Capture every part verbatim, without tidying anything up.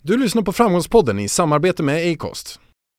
Du lyssnar på Framgångspodden i samarbete med Acast.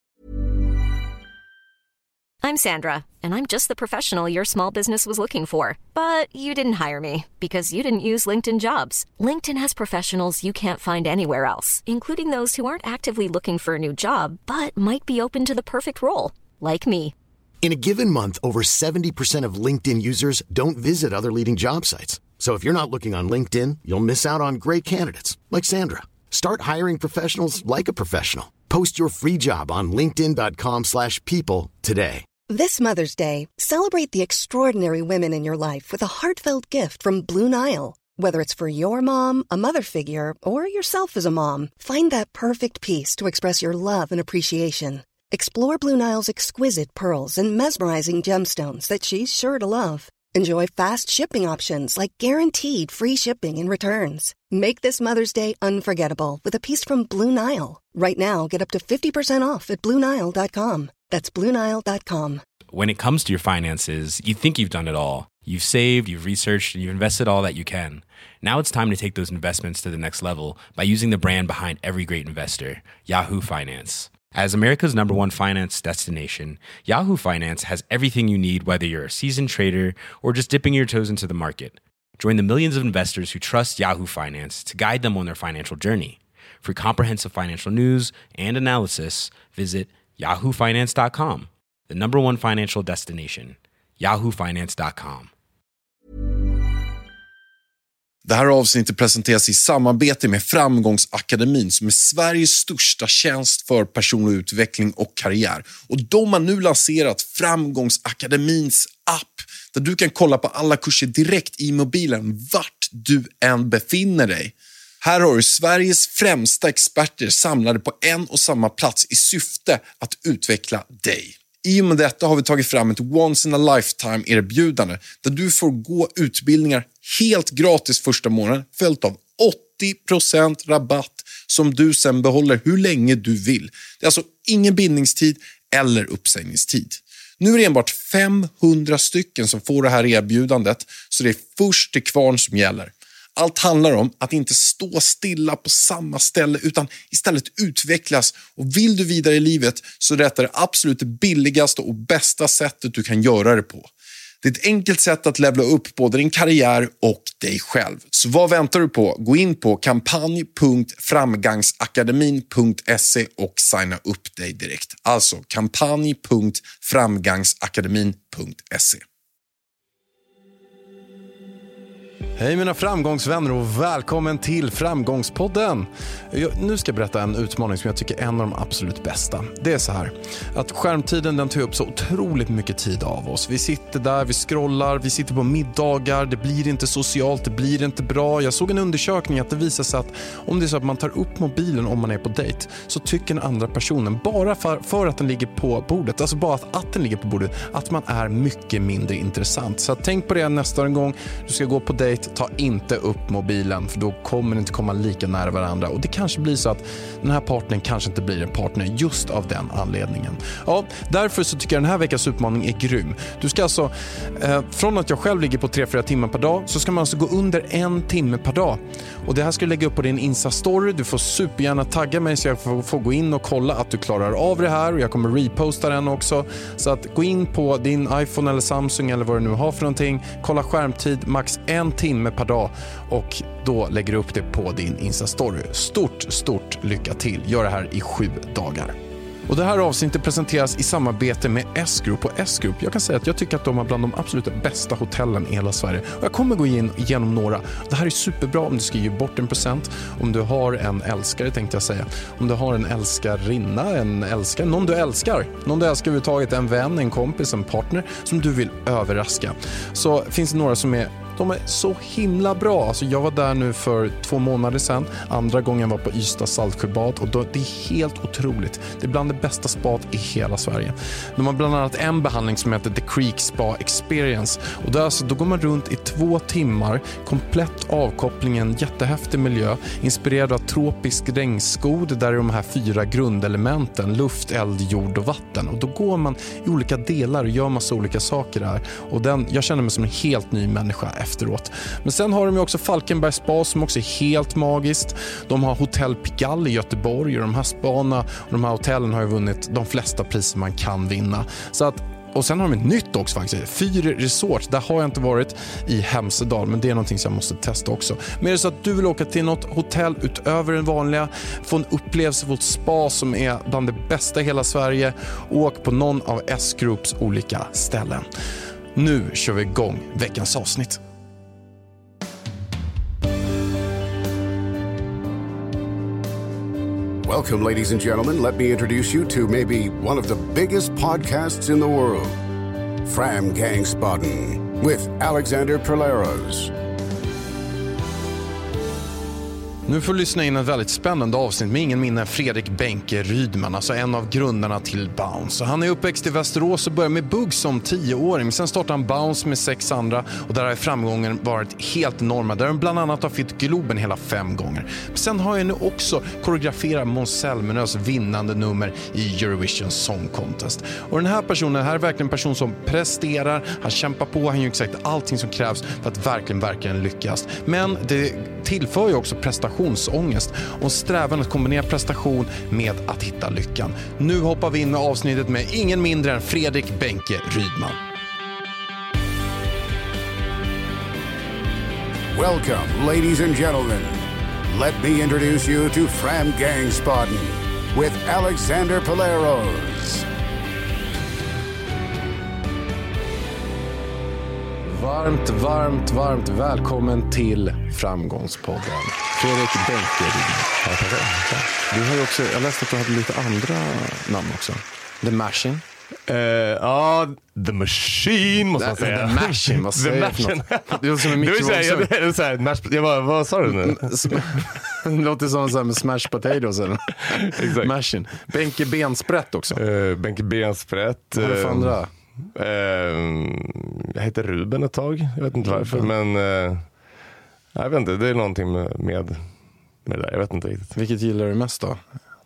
I'm Sandra, and I'm just the professional your small business was looking for. But you didn't hire me because you didn't use LinkedIn Jobs. LinkedIn has professionals you can't find anywhere else, including those who aren't actively looking for a new job, but might be open to the perfect role, like me. In a given month, over seventy percent of LinkedIn users don't visit other leading job sites. So if you're not looking on LinkedIn, you'll miss out on great candidates like Sandra. Start hiring professionals like a professional. Post your free job on linkedin dot com slash people today. This Mother's Day, celebrate the extraordinary women in your life with a heartfelt gift from Blue Nile. Whether it's for your mom, a mother figure, or yourself as a mom, find that perfect piece to express your love and appreciation. Explore Blue Nile's exquisite pearls and mesmerizing gemstones that she's sure to love. Enjoy fast shipping options like guaranteed free shipping and returns. Make this Mother's Day unforgettable with a piece from Blue Nile. Right now, get up to fifty percent off at blue nile dot com. That's blue nile dot com. When it comes to your finances, you think you've done it all. You've saved, you've researched, and you've invested all that you can. Now it's time to take those investments to the next level by using the brand behind every great investor, Yahoo Finance. As America's number one finance destination, Yahoo Finance has everything you need, whether you're a seasoned trader or just dipping your toes into the market. Join the millions of investors who trust Yahoo Finance to guide them on their financial journey. For comprehensive financial news and analysis, visit yahoo finance dot com, the number one financial destination, yahoo finance dot com. Det här avsnittet presenteras i samarbete med Framgångsakademin som är Sveriges största tjänst för personlig utveckling och karriär. Och de har nu lanserat Framgångsakademins app där du kan kolla på alla kurser direkt i mobilen vart du än befinner dig. Här har du Sveriges främsta experter samlade på en och samma plats i syfte att utveckla dig. I och med detta har vi tagit fram ett once in a lifetime erbjudande där du får gå utbildningar helt gratis första månaden följt av åttio procent rabatt som du sen behåller hur länge du vill. Det är alltså ingen bindningstid eller uppsägningstid. Nu är det enbart femhundra stycken som får det här erbjudandet, så det är först till kvarn som gäller. Allt handlar om att inte stå stilla på samma ställe utan istället utvecklas. Och vill du vidare i livet så är detta det absolut billigaste och bästa sättet du kan göra det på. Det är ett enkelt sätt att levla upp både din karriär och dig själv. Så vad väntar du på? Gå in på kampanj punkt framgangsakademin punkt se och signa upp dig direkt. Alltså kampanj punkt framgangsakademin punkt se. Hej mina framgångsvänner och välkommen till Framgångspodden. Jag, nu ska jag berätta en utmaning som jag tycker är en av de absolut bästa. Det är så här, att skärmtiden den tar upp så otroligt mycket tid av oss. Vi sitter där, vi scrollar, vi sitter på middagar, det blir inte socialt, det blir inte bra. Jag såg en undersökning att det visar sig att om det är så att man tar upp mobilen om man är på dejt så tycker den andra personen bara för, för att den ligger på bordet, alltså bara att, att den ligger på bordet, att man är mycket mindre intressant. Så tänk på det nästa gång du ska gå på dejt. Ta inte upp mobilen för då kommer det inte komma lika nära varandra och det kanske blir så att den här partnern kanske inte blir en partner just av den anledningen. Ja, därför så tycker jag den här veckans utmaning är grym. Du ska alltså, eh, från att jag själv ligger på tre fyra timmar per dag så ska man alltså gå under en timme per dag. Och det här ska du lägga upp på din Insta-story. Du får supergärna tagga mig så jag får, får gå in och kolla att du klarar av det här och jag kommer reposta den också. Så att gå in på din iPhone eller Samsung eller vad du nu har för någonting. Kolla skärmtid, max en timme per dag och då lägger du upp det på din Insta-story. Stort, stort lycka till. Gör det här i sju dagar. Och det här avsnittet presenteras i samarbete med S-Group. Och S-Group, jag kan säga att jag tycker att de har bland de absolut bästa hotellen i hela Sverige. Och jag kommer gå in igenom några. Det här är superbra om du ska ge bort en present. Om du har en älskare tänkte jag säga. Om du har en älskarinna, en älskare, någon du älskar. Någon du älskar överhuvudtaget, en vän, en kompis, en partner som du vill överraska. Så finns det några som är De är så himla bra. Alltså jag var där nu för två månader sedan. Andra gången var på Ystad Saltsjöbad. Och då, det är helt otroligt. Det är bland det bästa spat i hela Sverige. De har bland annat en behandling som heter The Creek Spa Experience. Och där, alltså, då går man runt i två timmar. Komplett avkoppling, en jättehäftig miljö. Inspirerad av tropisk regnskog. Där är de här fyra grundelementen. Luft, eld, jord och vatten. Och då går man i olika delar och gör massa olika saker där. Och den, jag känner mig som en helt ny människa efteråt. Men sen har de ju också Falkenberg Spa som också är helt magiskt. De har Hotell Pigalle i Göteborg och de här spana och de här hotellen har ju vunnit de flesta priser man kan vinna. Så att Och sen har de ett nytt också faktiskt, Fyre Resort. Där har jag inte varit i Hemsedal, men det är någonting som jag måste testa också. Men är det så att du vill åka till något hotell utöver den vanliga, få en upplevelse på ett spa som är bland det bästa i hela Sverige, åk på någon av S-Groups olika ställen. Nu kör vi igång veckans avsnitt. Welcome, ladies and gentlemen. Let me introduce you to maybe one of the biggest podcasts in the world, Fram Gangsbaden, with Alexander Perleros. Nu får du lyssna in ett väldigt spännande avsnitt med ingen mindre än Fredrik Benke Rydman, alltså en av grundarna till Bounce. Han är uppväxt i Västerås och började med bugg som tioåring. Sen startade han Bounce med sex andra och där har framgången varit helt enorma. Där han bland annat har fått Globen hela fem gånger. Sen har han nu också koreograferat Måns Zelmerlöws vinnande nummer i Eurovision Song Contest. Och den här personen, här är verkligen en person som presterar, han kämpar på, han gör exakt allting som krävs för att verkligen, verkligen lyckas. Men det tillför ju också prestationsångest och strävan att kombinera prestation med att hitta lyckan. Nu hoppar vi in med avsnittet med ingen mindre än Fredrik Benke Rydman. Welcome, ladies and gentlemen. Let me introduce you to Fram Gangsbaden with Alexander Perleros. Varmt, varmt, varmt välkommen till Framgångspodden. Fredrik Benke Rydman. Du har ju också, jag läste att du hade lite andra namn också. The Machine. Uh, ja, The Machine måste man säga. The Machine, vad säger jag för något? Det låter som en mikrovågsugn. Jag bara, vad sa du nu? Det låter som så här med smash potatoes eller? Exakt. Machine. Benke Bensprätt också. Uh, Benke Bensprätt. Vad är det för andra? Uh, jag heter Ruben ett tag. Jag vet inte varför, men uh, jag vet inte, det är någonting med, med, med det där. Jag vet inte riktigt. Vilket gillar du mest då?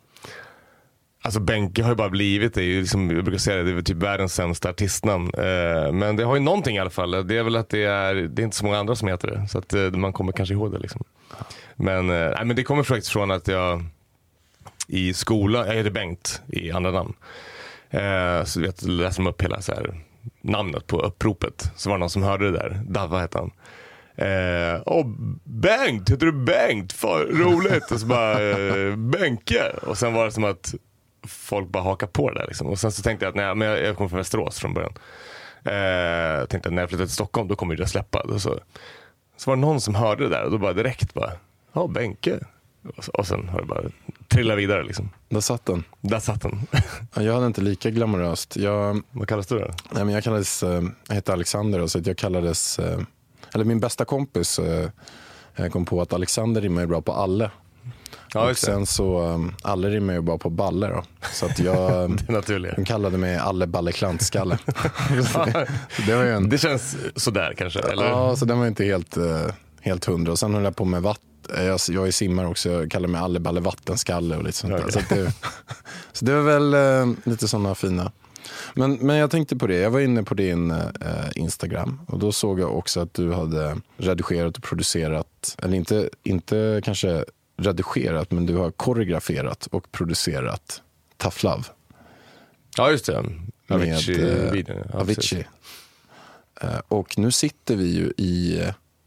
Alltså Benke har ju bara blivit, det är ju liksom, jag brukar säga det, det är typ världens sämsta artistnamn. Uh, men det har ju någonting i alla fall. Det är väl att det är, det är inte så många andra som heter det. Så att uh, man kommer kanske ihåg det liksom. Men, uh, nej, men det kommer faktiskt från att jag i skolan, jag heter Bengt i andra namn. Eh, så jag läste upp hela så här, namnet på uppropet. Så var det någon som hörde det där. Dava hette han. Eh, Åh, Bengt, heter du Bengt? För roligt. Och så bara, eh, Benke. Och sen var det som att folk bara hakar på det där liksom. Och sen så tänkte jag att nej, men jag, jag kommer från Västerås från början. Eh, jag tänkte att när jag flyttade till Stockholm då kommer det släppa. Och så, så var det någon som hörde det där. Och då bara direkt bara, ja, Benke. Och, och sen har det bara trillat vidare liksom. Där satt den. Där satt den. Jag hade inte lika glamoröst. Jag, Vad kallas du då? Nej, men jag kallades, jag heter Alexander och så jag kallades, eller min bästa kompis kom på att Alexander rimmar ju bra på Alle. Ja, och sen så Alle rimmar ju bra på Balle då. Så att jag, det är naturligt. De kallade mig Alle Balle Klantskalle. det, var ju en, det känns sådär kanske, eller? Ja, så den var inte helt, helt hundra. Och sen höll jag på med vatten. Jag, jag är simmar också, jag kallar mig Alle Balle Vattenskalle och lite sånt där. Okay. Så, det, så det var väl eh, lite sådana fina. Men, men jag tänkte på det, jag var inne på din eh, Instagram och då såg jag också att du hade redigerat och producerat, eller inte, inte kanske redigerat, men du har koreograferat och producerat Tough Love. Ja, just det. Avicii. Med, eh, Avicii. Eh, och nu sitter vi ju i,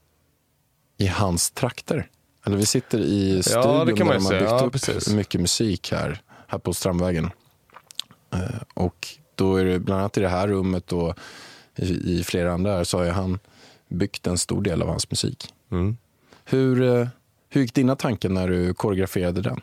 i hans trakter. Eller vi sitter i studion, ja, det kan man där de har byggt ja, upp mycket musik här, här på Strandvägen. Uh, och då är det bland annat i det här rummet och i, i flera andra här så har han byggt en stor del av hans musik. Mm. Hur, uh, hur gick dina tankar när du koreograferade den?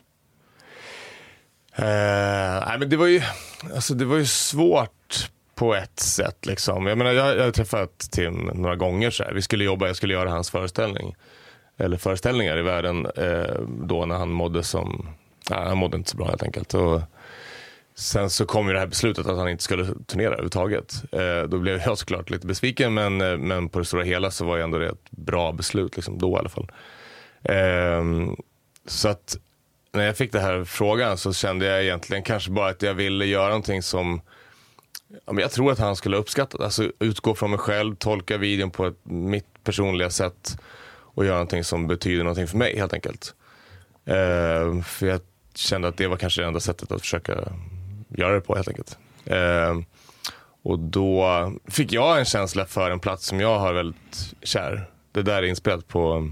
Uh, nej, men det var ju, alltså det var ju svårt på ett sätt liksom. Jag menar, jag, jag har träffat Tim några gånger så här. Vi skulle jobba, jag skulle göra hans föreställning. Eller föreställningar i världen eh, då när han mådde som nej, han mådde inte så bra helt enkelt. Och sen så kom ju det här beslutet att han inte skulle turnera överhuvudtaget. Eh, då blev jag såklart lite besviken, men, men på det stora hela så var ju ändå det ett bra beslut liksom, då i alla fall. Eh, så att när jag fick det här frågan så kände jag egentligen kanske bara att jag ville göra någonting som ja, men jag tror att han skulle uppskatta. Alltså utgå från mig själv, tolka videon på ett, mitt personliga sätt att göra någonting som betyder någonting för mig helt enkelt. Uh, för jag kände att det var kanske det enda sättet att försöka göra det på helt enkelt. Uh, och då fick jag en känsla för en plats som jag har väldigt kär. Det där är inspelat på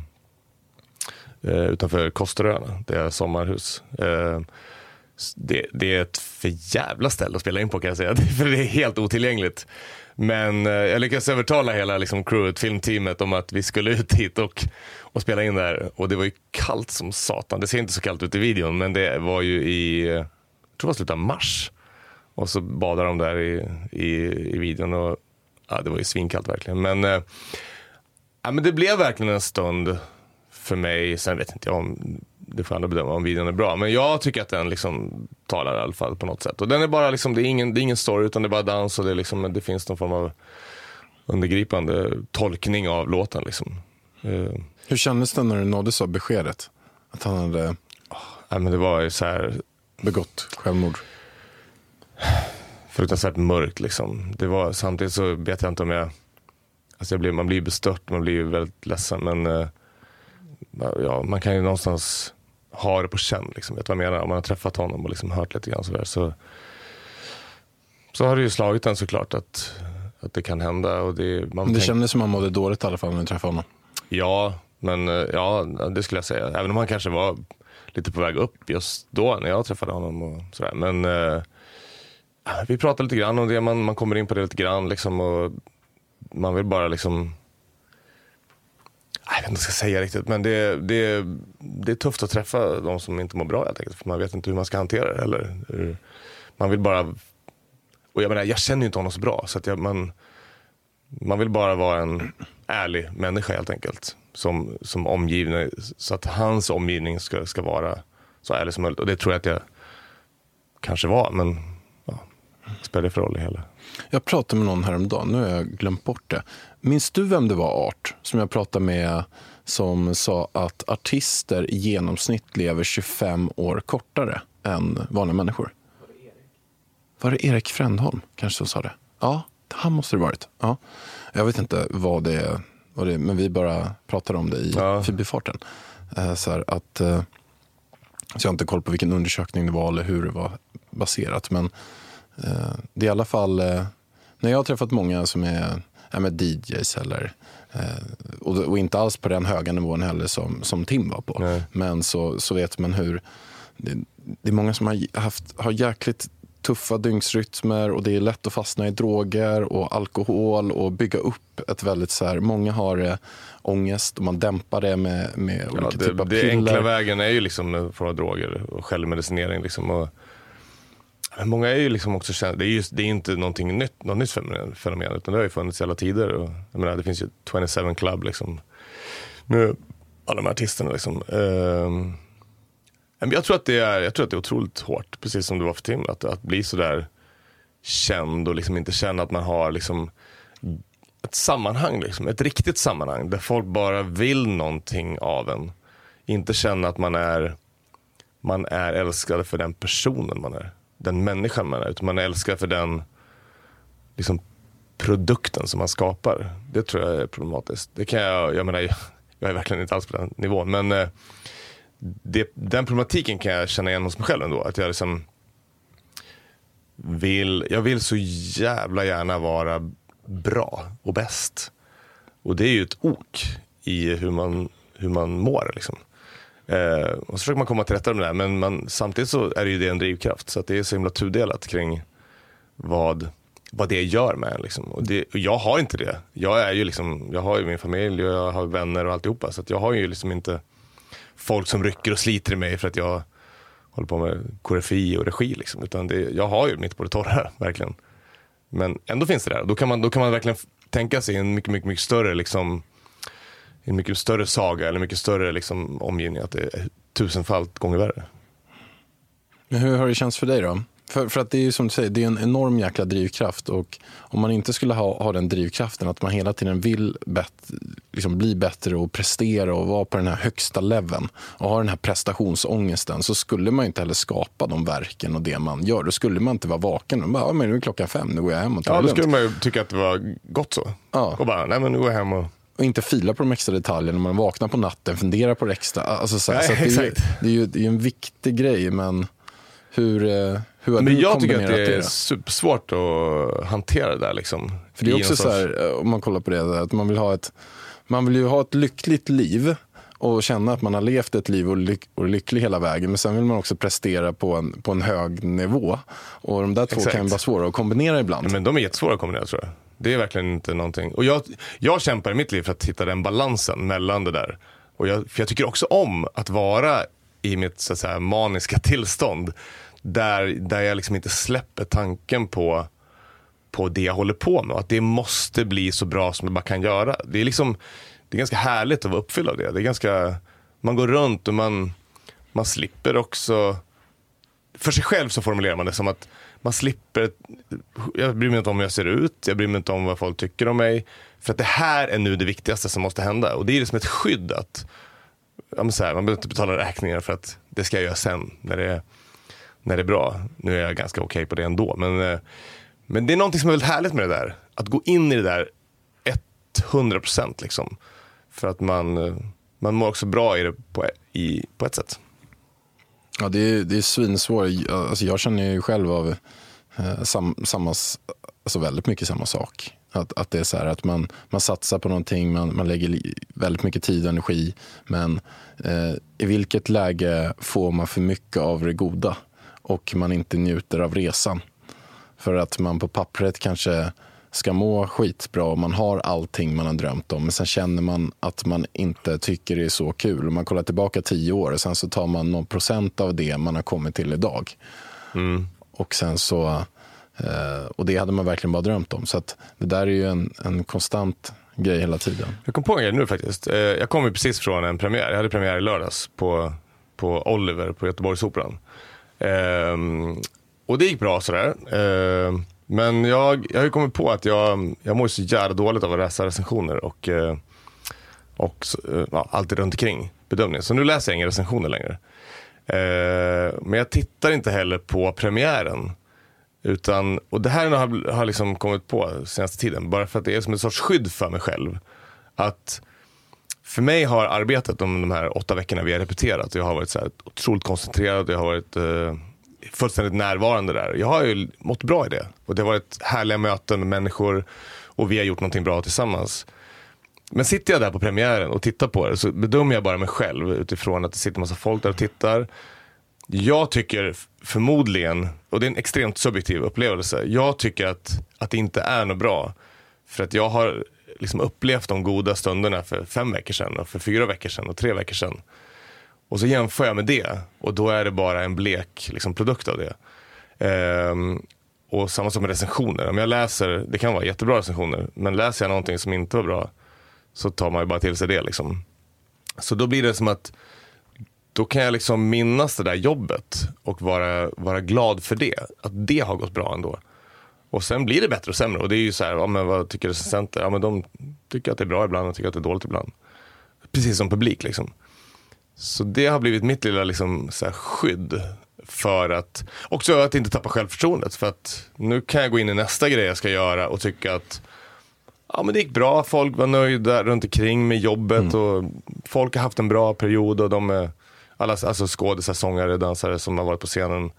uh, utanför Kosteröarna, det är sommarhus. Uh, det, det är ett för jävla ställe att spela in på kan jag säga, för det är helt otillgängligt. Men uh, jag lyckades övertala hela liksom, crewet, filmteamet om att vi skulle ut hit och och spela in där, och det var ju kallt som satan. Det ser inte så kallt ut i videon, men det var ju i, jag tror det var slutet av mars, och så badade de där i, i, i videon, och ja, det var ju svinkallt verkligen. Men, äh, ja, men det blev verkligen en stund för mig. Sen vet inte jag om det får andra bedöma om videon är bra, men jag tycker att den liksom talar i alla fall på något sätt. Och den är bara liksom, det är ingen, det är ingen story, utan det är bara dans, och det, är liksom, det finns någon form av undergripande tolkning av låten liksom. Uh, Hur kändes det när du nåddes av beskedet att han hade oh, ja, men det var ju så här begått självmord? Fruktansvärt mörkt liksom. Det var, samtidigt så vet jag inte om jag, alltså jag blir, man blir bestört, man blir ju väldigt ledsen, men uh, ja, man kan ju någonstans ha det på känn liksom, vet vad jag menar, om man har träffat honom och liksom hört lite grann sådär, så så har det ju slagit en såklart att, att det kan hända, och det, man det tänk... kändes som att han mådde dåligt i alla fall när du träffade honom. Ja, men ja, det skulle jag säga. Även om han kanske var lite på väg upp just då när jag träffade honom och sådär. Men eh, vi pratade lite grann om det, man, man kommer in på det lite grann liksom, och man vill bara liksom, jag vet inte vad jag ska säga riktigt, men det, det, det är tufft att träffa de som inte mår bra helt enkelt, för man vet inte hur man ska hantera det eller man vill bara, och jag menar, jag känner ju inte honom så bra, så att jag, man man vill bara vara en ärlig människa helt enkelt, som, som omgivning, så att hans omgivning ska, ska vara så ärlig som möjligt, och det tror jag att jag kanske var, men ja, spelar det för roll i hela. Jag pratade med någon häromdagen, nu har jag glömt bort det. Minns du vem det var, Art, som jag pratade med, som sa att artister i genomsnitt lever tjugofem år kortare än vanliga människor? Var det Erik? Var det Erik Frändholm kanske som sa det? Ja, han måste det varit. Ja. Jag vet inte vad det är, vad det är, men vi bara pratade om det i ja. förbifarten. Eh, så här att, eh, så jag har inte koll på vilken undersökning det var eller hur det var baserat, men eh, det är i alla fall, eh, när jag har träffat många som är, är med D Js eller eh, och, och inte alls på den höga nivån heller som, som Tim var på. Nej. Men så, så vet man hur det, det är många som har haft har jäkligt tuffa dygnsrytmer, och det är lätt att fastna i droger och alkohol och bygga upp ett väldigt så här, många har eh, ångest och man dämpar det med, med olika ja, det, typer av det piller. Enkla vägen är ju liksom från droger och självmedicinering liksom, och många är ju liksom också känd, det är ju det är inte någonting nytt, något nytt fenomen, utan det har ju funnits i alla tider, och jag menar, det finns ju tjugosju Club liksom med alla de här artisterna liksom. Um, Jag tror att det är, jag tror att det är otroligt hårt, precis som det var för Tim, att, att bli så där känd och liksom inte känna att man har liksom ett sammanhang, liksom, ett riktigt sammanhang där folk bara vill någonting av en. Inte känna att man är man är älskad för den personen man är, den människan man är, utan man är älskad för den liksom produkten som man skapar. Det tror jag är problematiskt. Det kan jag, jag menar, jag, jag är verkligen inte alls på den nivån, men eh, Det, den problematiken kan jag känna igen hos mig själv ändå, att jag liksom vill, jag vill så jävla gärna vara bra och bäst, och det är ju ett ok i hur man, hur man mår liksom. eh, och så försöker man komma till rätta med det där, men man, samtidigt så är det ju det en drivkraft, så att det är så himla tudelat kring vad, vad det gör med en liksom. Och, det, och jag har inte det, jag är ju liksom, jag har ju min familj och jag har vänner och alltihopa, så att jag har ju liksom inte folk som rycker och sliter i mig för att jag håller på med koreografi och regi liksom, utan det, jag har ju mitt på det torra verkligen, men ändå finns det där, då kan man, då kan man verkligen tänka sig en mycket, mycket, mycket större liksom, en mycket större saga eller mycket större liksom omgivning, att det är tusenfalt gånger värre. Men hur har det känts för dig då? För, för att det är ju som du säger, det är en enorm jäkla drivkraft, och om man inte skulle ha, ha den drivkraften att man hela tiden vill bet, liksom bli bättre och prestera och vara på den här högsta leveln och ha den här prestationsångesten, så skulle man inte heller skapa de verken och det man gör. Då skulle man inte vara vaken och bara, ja, men nu är klockan fem, nu går jag hem och tar ja, det då skulle man ju tycka att det var gott så. Ja. Och bara, nej men nu går jag hem och och inte fila på de extra detaljerna när man vaknar på natten, fundera på det extra. Alltså, så, ja, så att det, är ju, exakt. det, är ju, det är ju en viktig grej, men hur, hur har Men du jag tycker att kombinerat det är det? supersvårt att hantera det där liksom. För det är I också någon så sorts- här, om man kollar på det, att man vill ha ett, man vill ju ha ett lyckligt liv och känna att man har levt ett liv och, lyck, och är lycklig hela vägen, men sen vill man också prestera på en, på en hög nivå. Och de där två Exakt. kan ju vara svåra att kombinera ibland. Ja, men de är jättesvåra att kombinera, tror jag. Det är verkligen inte någonting. Och jag, jag kämpar i mitt liv för att hitta den balansen mellan det där. Och jag, för jag tycker också om att vara i mitt så att säga, maniska tillstånd. Där, där jag liksom inte släpper tanken på, på det jag håller på med. Att det måste bli så bra som det bara kan göra. Det är liksom, det är ganska härligt att vara uppfylld av det. Det är ganska, man går runt och man, man slipper också. För sig själv så formulerar man det som att man slipper, jag bryr mig inte om hur jag ser ut, jag bryr mig inte om vad folk tycker om mig, för att det här är nu det viktigaste som måste hända. Och det är liksom ett skydd att ja, men så här, man behöver inte betala räkningar för att det ska jag göra sen när det är, när det är bra. Nu är jag ganska okej på det ändå, men, men det är någonting som är väldigt härligt med det där, att gå in i det där hundra procent liksom, för att man, man mår också bra i det på, i, på ett sätt. Ja, det är, det är svinsvårt. Alltså, jag känner ju själv av eh, sam, samma, alltså väldigt mycket samma sak. Att, att det är så här att man, man satsar på någonting, man, man lägger li, väldigt mycket tid och energi. Men eh, i vilket läge får man för mycket av det goda och man inte njuter av resan? För att man på pappret kanske ska må skitbra och man har allting man har drömt om, men sen känner man att man inte tycker det är så kul. Och man kollar tillbaka tio år och sen så tar man någon procent av det man har kommit till idag. Mm. Och sen så eh, och det hade man verkligen bara drömt om. Så att det där är ju en, en konstant grej hela tiden. Jag kom på en grej nu faktiskt. Jag kom ju precis från en premiär. Jag hade premiär i lördags på, på Oliver på Göteborgsoperan. Ehm, och det gick bra sådär. Ehm, Men jag, jag har ju kommit på att jag, jag mår så jävla dåligt av att läsa recensioner och, och ja, allt runt omkring bedömningen. Så nu läser jag inga recensioner längre. Eh, men jag tittar inte heller på premiären. Utan, och det här har, har liksom kommit på senaste tiden. Bara för att det är som ett sorts skydd för mig själv. Att för mig har arbetet om de här åtta veckorna vi har repeterat. Jag har varit så här otroligt koncentrerad. Jag har varit eh, fullständigt närvarande där. Jag har ju mått bra i det. Och det har varit härliga möten med människor. Och vi har gjort någonting bra tillsammans. Men sitter jag där på premiären och tittar på det, så bedömer jag bara mig själv utifrån att det sitter en massa folk där och tittar. Jag tycker förmodligen, och det är en extremt subjektiv upplevelse, jag tycker att, att det inte är något bra. För att jag har liksom upplevt de goda stunderna för fem veckor sedan och för fyra veckor sedan och tre veckor sedan. Och så jämför jag med det, och då är det bara en blek liksom, produkt av det. Ehm, och samma som med recensioner. Om jag läser, det kan vara jättebra recensioner, men läser jag någonting som inte var bra, så tar man ju bara till sig det liksom. Så då blir det som att då kan jag liksom minnas det där jobbet och vara, vara glad för det. Att det har gått bra ändå. Och sen blir det bättre och sämre. Och det är ju så här, ja, men vad tycker recensenter? Ja, men de tycker att det är bra ibland och tycker att det är dåligt ibland. Precis som publik liksom. Så det har blivit mitt lilla liksom, så här, skydd för att också att inte tappa självförtroendet. För att nu kan jag gå in i nästa grej jag ska göra och tycka att ja, men det gick bra, folk var nöjda runt omkring med jobbet. Mm. Och folk har haft en bra period. Och de är, alla alltså skådespelare, sångare, dansare som har varit på scenen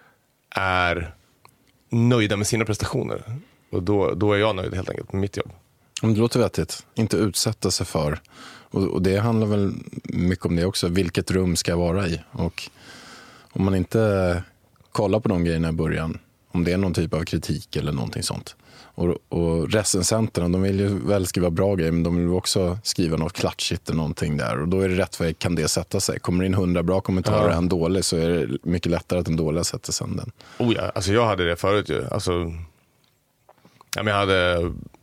är nöjda med sina prestationer. Och då, då är jag nöjd helt enkelt med mitt jobb. Det låter vettigt. Inte utsätta sig för. Och, och det handlar väl mycket om det också. Vilket rum ska jag vara i? Och om man inte kollar på de grejerna i början, om det är någon typ av kritik eller någonting sånt. Och, och recensenterna, de vill ju väl skriva bra grejer, men de vill också skriva något klatschigt eller någonting där. Och då är det rätt väg, kan det sätta sig. Kommer det in hundra bra kommentarer och en dålig, så är det mycket lättare att en dålig sätter sig den. Oh ja, alltså jag hade det förut ju. Alltså, ja, men jag hade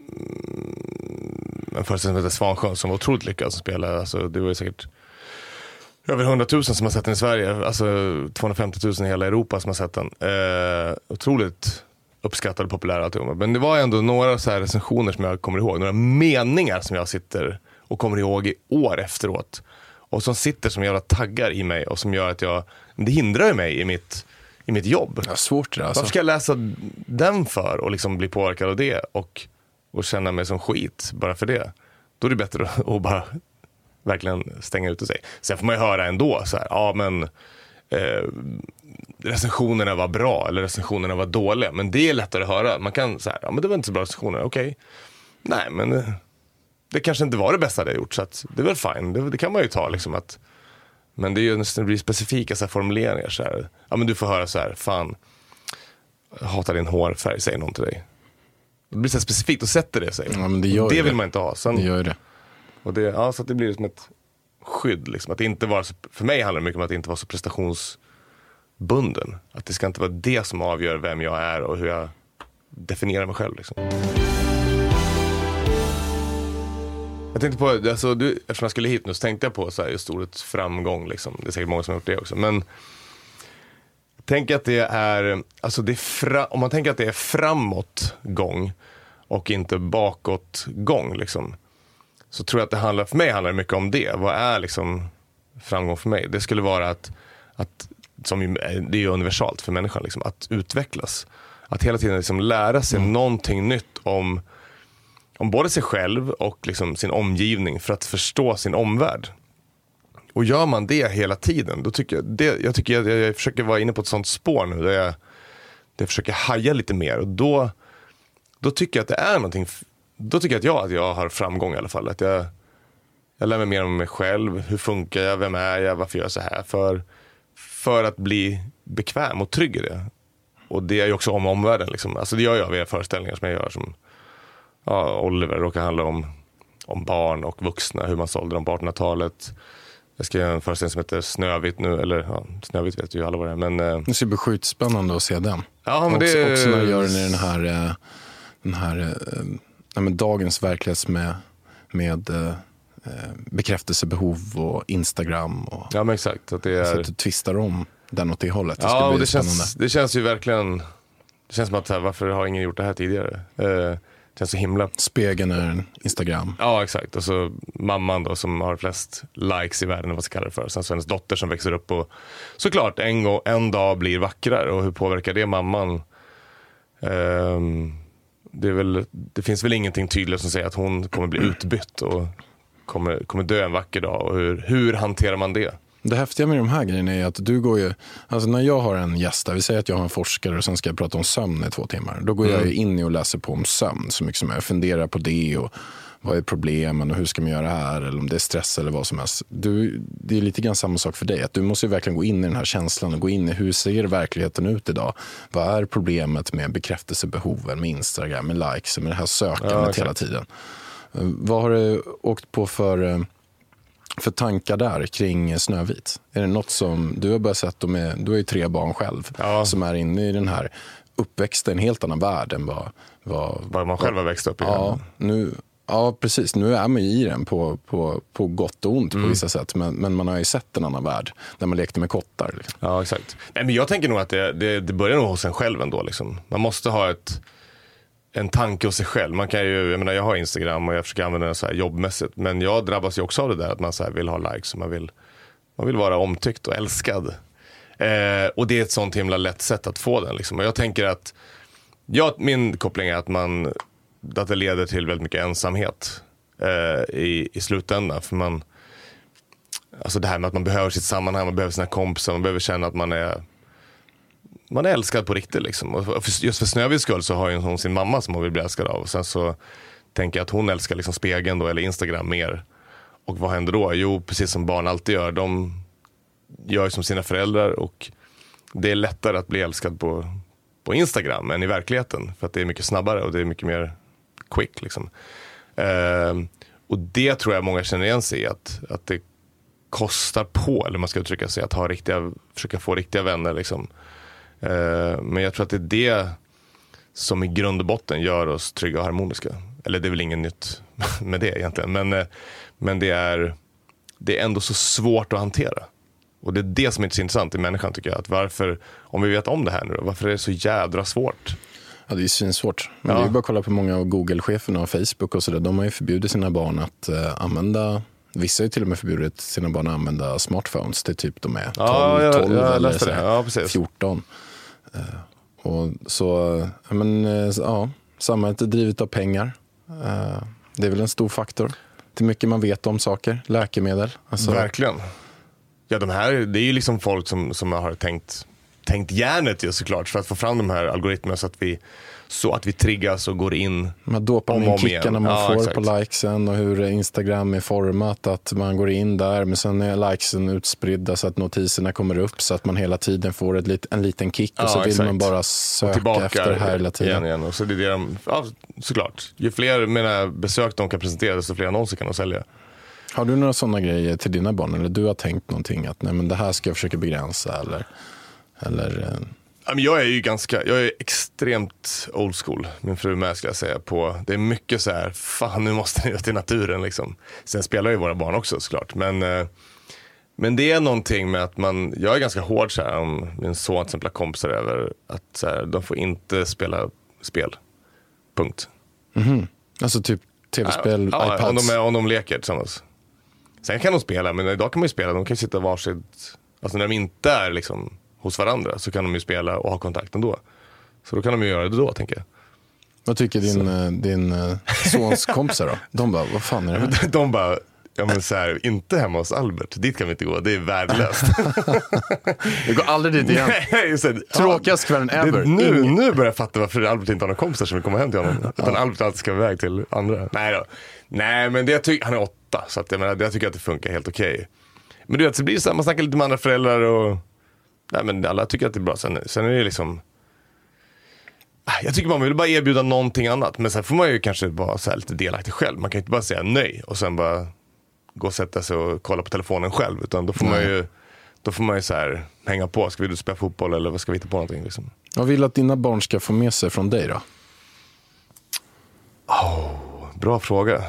en föreställning som heter Svansjön som var otroligt lyckad som spelade. Alltså, det var ju säkert över hundratusen som har sett den i Sverige. Alltså tvåhundrafemtiotusen i hela Europa som har sett den. Eh, otroligt uppskattad och populär alltihop. Men det var ändå några så här recensioner som jag kommer ihåg. Några meningar som jag sitter och kommer ihåg i år efteråt. Och som sitter som jävla taggar i mig. Och som gör att jag, det hindrar mig i mitt, i mitt jobb. Ja, svårt det alltså. Varför ska jag läsa den för och liksom bli påverkad av det? Och, och känna mig som skit bara för det? Då är det bättre att bara verkligen stänga ute sig. Sen får man ju höra ändå så här, ja men eh, recensionerna var bra eller recensionerna var dåliga, men det är lättare att höra. Man kan så här, ja men det var inte så bra recensioner, okej. Okay. Nej, men eh, det kanske inte var det bästa det jag gjort, så att det är väl fine. Det, det kan man ju ta liksom att, men det är ju nästan blir specifika så här formuleringar så här. Ja men du får höra så här, fan, jag hatar din hårfärg, säg någon till dig. Det blir så här specifikt och sätter det sig. Ja, men det gör det det. vill man inte ha. Sen, det gör det. Och det, ja, så att det blir som ett skydd liksom. Att det inte vara så, för mig handlar det mycket om att det inte vara så prestationsbunden. Att det ska inte vara det som avgör vem jag är och hur jag definierar mig själv liksom. Jag tänkte på, alltså, du, eftersom jag skulle hit nu så tänkte jag på så här, just ordet framgång liksom. Det är säkert många som har gjort det också. Men jag tänker att det är, alltså det är fra, om man tänker att det är framåtgång och inte bakåtgång liksom, så tror jag att det handlar, för mig handlar det mycket om det. Vad är liksom framgång för mig? Det skulle vara att, att som ju, det är ju universalt för människan liksom, att utvecklas. Att hela tiden liksom lära sig mm. någonting nytt om om både sig själv och liksom sin omgivning för att förstå sin omvärld. Och gör man det hela tiden, då tycker jag, det, jag tycker jag, jag försöker vara inne på ett sånt spår nu där jag, där jag försöker haja lite mer. Och då, då tycker jag att det är någonting, då tycker jag att jag, att jag har framgång i alla fall. Att jag, jag lär mig mer om mig själv. Hur funkar jag? Vem är jag? Varför gör jag så här? För, för att bli bekväm och trygg i det. Och det är ju också om omvärlden. Liksom. Alltså det gör jag via föreställningar som jag gör som ja, Oliver råkar handla om, om barn och vuxna, hur man sålde dem på artonhundratalet. Jag ska göra en föreställning som heter Snövit nu, eller ja, Snövit vet ju alla vad det är. Men, eh, det ska bli sjukt-spännande att se den. Ja, men det också, också när du gör den i den här, eh, den här eh, ja, men dagens verklighet med, med eh, bekräftelsebehov och Instagram. Och, ja, men exakt. Att det är... Så att du twistar om den åt det hållet. Det ska ja, bli och det spännande. känns, det känns ju verkligen, det känns som att här, varför har ingen gjort det här tidigare? Eh, Det känns så himla. Spegeln är Instagram. Ja, exakt. Och så mamman då som har flest likes i världen, vad ska kalla det för. Sen så hennes dotter som växer upp och såklart en, gång, en dag blir vackrare. Och hur påverkar det mamman? Um, det, är väl, det finns väl ingenting tydligt som säger att hon kommer bli utbytt och kommer, kommer dö en vacker dag. Och hur, hur hanterar man det? Det häftiga med de här grejerna är att du går ju, alltså när jag har en gäst där, vi säger att jag har en forskare och sen ska jag prata om sömn i två timmar. Då går mm. jag ju in och läser på om sömn så mycket som jag funderar på det och vad är problemen och hur ska man göra här eller om det är stress eller vad som helst. Du, det är lite grann samma sak för dig, att du måste ju verkligen gå in i den här känslan och gå in i hur ser verkligheten ut idag. Vad är problemet med bekräftelsebehoven, med Instagram, med likes, med det här sökandet ja, hela tiden. Vad har du åkt på för... för tankar där kring Snövit? Är det något som du har börjat sett, med, du har ju tre barn själv ja. som är inne i den här uppväxten, en helt annan värld än vad, vad, vad man själv har växt upp i. Ja, nu, ja, precis. Nu är man ju i den på, på, på gott och ont mm. på vissa sätt, men, men man har ju sett en annan värld där man lekte med kottar. Liksom. Ja, exakt. Nej, men jag tänker nog att det, det, det börjar nog hos en själv ändå. Liksom. Man måste ha ett en tanke hos sig själv. Man kan ju, jag menar, jag har Instagram och jag försöker använda det så här jobbmässigt, men jag drabbas ju också av det där att man så här vill ha likes och man vill, man vill vara omtyckt och älskad. Eh, och det är ett sånt himla lätt sätt att få den liksom. Och jag tänker att ja, min koppling är att man att det leder till väldigt mycket ensamhet eh, i, i slutändan, för man alltså det här med att man behöver sitt sammanhang, man behöver sina kompisar, man behöver känna att man är man är älskad på riktigt liksom. Och just för Snövits skull så har ju hon sin mamma som hon vill bli älskad av. Och sen så tänker jag att hon älskar liksom spegeln då, eller Instagram mer. Och vad händer då? Jo, precis som barn alltid gör. De gör ju som sina föräldrar och det är lättare att bli älskad på, på Instagram än i verkligheten. För att det är mycket snabbare och det är mycket mer quick liksom. Uh, och det tror jag många känner igen sig i, att, att det kostar på, eller man ska uttrycka sig, att ha riktiga, försöka få riktiga vänner liksom. Uh, men jag tror att det är det som i grund och botten gör oss trygga och harmoniska. Eller det är väl inget nytt med det egentligen. Men, uh, men det, är, det är ändå så svårt att hantera. Och det är det som är så intressant i människan, tycker jag. Att varför, om vi vet om det här nu då, varför är det så jädra svårt? Ja, det är svinsvårt. Men ja. Det är bara att kolla på många av Google-cheferna och Facebook och sådär. De har ju förbjudit sina barn att uh, använda... Vissa har ju till och med förbjudit sina barn att använda smartphones till typ de är tolv, ja, jag, tolv jag eller så ja, fjorton. Uh, och så, men uh, ja, samhället är drivet av pengar. Uh, det är väl en stor faktor. inte mycket man vet om saker, läkemedel. Alltså... Verkligen. Ja, de här, det är ju liksom folk som, som har tänkt, tänkt hjärnet ju såklart för att få fram de här algoritmerna så att vi, så att vi triggas och går in. Man dopaminkickarna man ja, får exakt. på likesen och hur Instagram är format, att man går in där men sen är likesen utspridda så att notiserna kommer upp så att man hela tiden får ett lit, en liten kick och ja, så vill exakt. man bara söka tillbaka efter det här hela tiden. Igen, igen. Och så det är det de, ja, såklart. Ju fler menar, besök de kan presentera desto fler annonser kan de sälja. Har du några sådana grejer till dina barn eller du har tänkt någonting att nej men det här ska jag försöka begränsa eller, eller... Jag är ju ganska, jag är extremt old school, min fru med ska jag säga på. Det är mycket så här, fan nu måste ni ut i naturen liksom. Sen spelar ju våra barn också såklart, men, men det är någonting med att man, jag är ganska hård så här om min son till exempel kompisar över att så här, de får inte spela spel, punkt. Mm-hmm. Alltså typ tv-spel, ja, iPads? Ja, om de, är, om de leker tillsammans. Sen kan de spela, men idag kan man ju spela, de kan ju sitta varsitt, alltså när de inte är liksom hos varandra så kan de ju spela och ha kontakt ändå. Så då kan de ju göra det då, tänker jag. Vad tycker din, din sons kompisar då? De bara, vad fan är det här? De bara, ja men så här, inte hemma hos Albert, dit kan vi inte gå, det är värdelöst. Vi går aldrig dit igen. Nej, så, tråkigast kvällen ever. Det, nu, nu börjar jag fatta varför Albert inte har några kompisar som vill komma hem till honom. Utan ja. Albert alltid ska iväg till andra. Nej då. Nej, men det jag tycker, han är åtta, så att jag, menar, jag tycker att det funkar helt okej. Okay. Men du vet, så blir det så här, man snackar lite med andra föräldrar och nej, men alla tycker att det är bra. Sen, sen är det liksom, jag tycker man vill bara erbjuda någonting annat. Men sen får man ju kanske vara så här lite delaktig själv. Man kan inte bara säga nej och sen bara gå och sätta sig och kolla på telefonen själv. Utan då får nej. man ju Då får man ju så här hänga på. Ska vi spela fotboll eller vad ska vi hitta på någonting liksom? Vad vill att dina barn ska få med sig från dig då? Oh, bra fråga.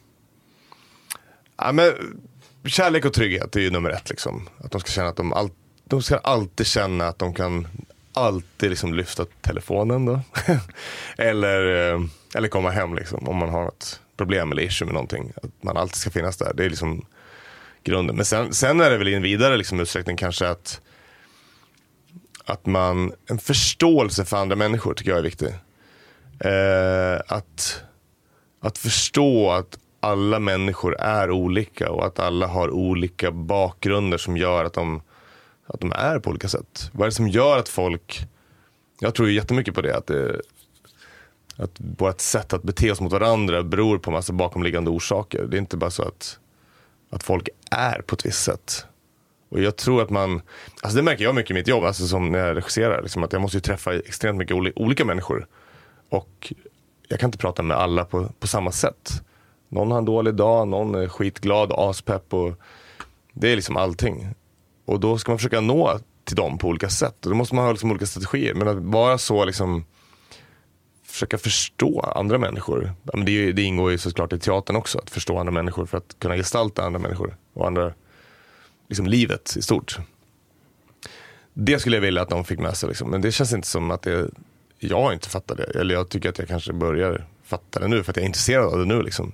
Ja, men kärlek och trygghet är ju nummer ett liksom. Att de ska känna att de alltid De ska alltid känna att de kan alltid liksom lyfta telefonen då. eller, eller komma hem liksom, om man har ett problem eller issue med någonting. Att man alltid ska finnas där. Det är liksom grunden. Men sen, sen är det väl i en vidare liksom utsträckning kanske att, att man, en förståelse för andra människor tycker jag är viktig. Eh, att, att förstå att alla människor är olika och att alla har olika bakgrunder som gör att de att de är på olika sätt. Vad är det som gör att folk, jag tror ju jättemycket på det, att, det, att vårt sätt att bete oss mot varandra beror på en massa bakomliggande orsaker. Det är inte bara så att, att folk är på ett visst sätt. Och jag tror att man, alltså det märker jag mycket i mitt jobb, alltså som när jag regisserar, liksom, att jag måste ju träffa extremt mycket oli, olika människor. Och jag kan inte prata med alla på, på samma sätt. Någon har en dålig dag, någon är skitglad, aspepp och det är liksom allting. Och då ska man försöka nå till dem på olika sätt. Och då måste man ha liksom olika strategier. Men att vara så liksom, försöka förstå andra människor. Ja, men det, det ingår ju såklart i teatern också. Att förstå andra människor för att kunna gestalta andra människor. Och andra, liksom livet i stort. Det skulle jag vilja att de fick med sig. Liksom. Men det känns inte som att det, jag inte fattar det. Eller jag tycker att jag kanske börjar fatta det nu. För att jag är intresserad av det nu liksom.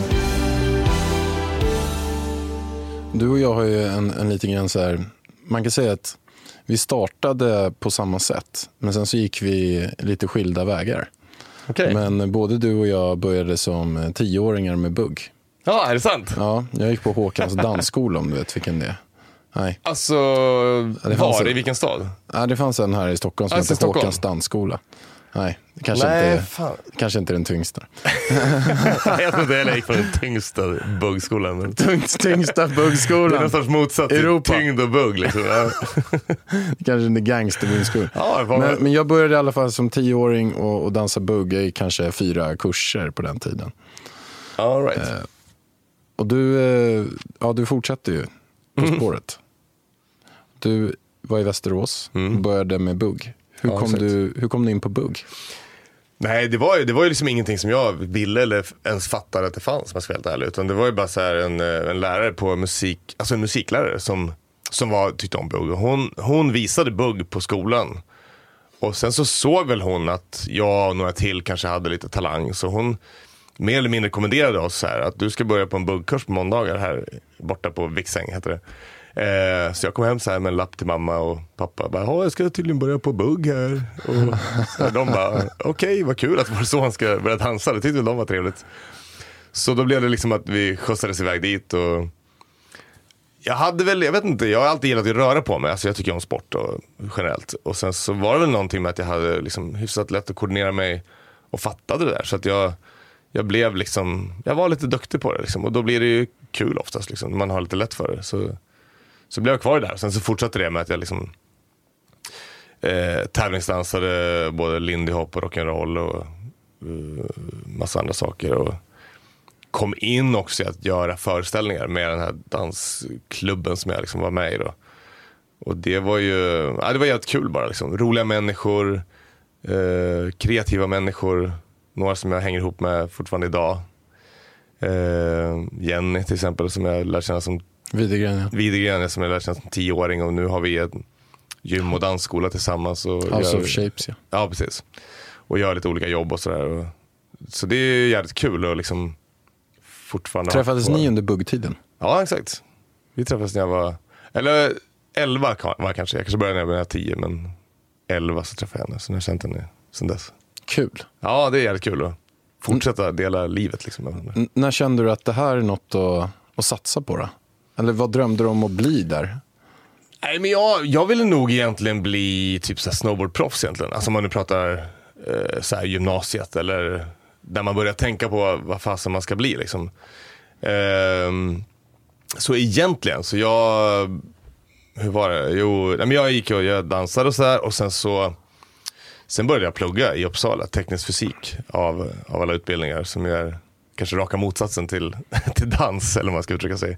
Du och jag har ju en, en liten grann så här, man kan säga att vi startade på samma sätt, men sen så gick vi lite skilda vägar. Okay. Men både du och jag började som tioåringar med bugg. Ja, är det sant? Ja, jag gick på Håkans dansskola, om du vet vilken det är. Nej. Alltså, ja, det var en, i vilken stad? Ja, det fanns en här i Stockholm som alltså, heter Stockholm. Håkans dansskola. Nej, det kanske, Nej, inte, fan. kanske inte är den tyngsta. Jag tror inte jag gick från den tyngsta buggskolan. Men... Tyngst, tyngsta buggskolan. Det är någon sorts motsats till Europa. Tyngd och bugg. Liksom. Ja. Kanske inte gangsterbuggskola. Ja, var... men, men jag började i alla fall som tioåring och, och dansa bugg i kanske fyra kurser på den tiden. All right. Eh, och du, eh, ja, du fortsatte ju på mm. spåret. Du var i Västerås och började med bugg. Hur, ja, kom du, hur kom du in på bugg? Nej, det var ju, det var ju liksom ingenting som jag ville eller ens fattade att det fanns, om jag ska vara helt ärlig. Utan det var ju bara så här en, en lärare på musik, alltså en musiklärare som, som var, tyckte om bugg. Hon, hon visade bugg på skolan. Och sen så såg väl hon att jag och några till kanske hade lite talang. Så hon mer eller mindre kommenderade oss så här att du ska börja på en buggkurs på måndagar här borta på Viksäng heter det. Eh, så jag kom hem så här med en lapp till mamma och pappa. Bara, jag ska tydligen börja på bugg här. Och de bara, okej, okay, vad kul att vår son ska börja dansa. Det tyckte de var trevligt. Så då blev det liksom att vi skjutsades iväg dit och jag hade väl, jag vet inte, jag har alltid gillat att röra på mig. Alltså jag tycker om sport och, generellt. Och sen så var det väl någonting med att jag hade liksom hyfsat lätt att koordinera mig och fattade det där. Så att jag, jag blev liksom, jag var lite duktig på det liksom. Och då blir det ju kul oftast liksom, man har lite lätt för det. Så, så blev jag kvar där. Sen så fortsatte det med att jag liksom eh, tävlingsdansade både lindy hop och rock'n'roll och uh, massa andra saker. Och kom in också i att göra föreställningar med den här dansklubben som jag liksom var med i då. Och det var ju, ja, det var jävligt kul bara liksom. Roliga människor, eh, kreativa människor, några som jag hänger ihop med fortfarande idag. Eh, Jenny till exempel som jag lär känna som Widegren, ja. Widegren som jag lär känna som tioåring och nu har vi ett gym- och dansskola tillsammans. Och House gör, of Shapes, ja. Ja, precis. Och gör lite olika jobb och sådär. Så det är jävligt kul och liksom fortfarande. Träffades ni under buggtiden? Ja, exakt. Vi träffades när jag var, eller elva var kanske. Jag kanske började när jag var tio, men elva så träffade jag henne. Så jag har känt henne sen dess. Kul. Ja, det är jävligt kul att fortsätta dela livet liksom med varandra. N- när kände du att det här är något att, att satsa på då? Eller vad drömde du om att bli där? Nej, men jag, jag ville nog egentligen bli typ så här snowboardproffs egentligen. Alltså om man nu pratar eh, så här gymnasiet eller där man börjar tänka på vad fasen man ska bli liksom. Ehm, så egentligen så jag, hur var det? Jo, nej, men jag gick och jag dansade och så här och sen så sen började jag plugga i Uppsala teknisk fysik av, av alla utbildningar som är kanske raka motsatsen till, till dans eller vad man ska uttrycka sig.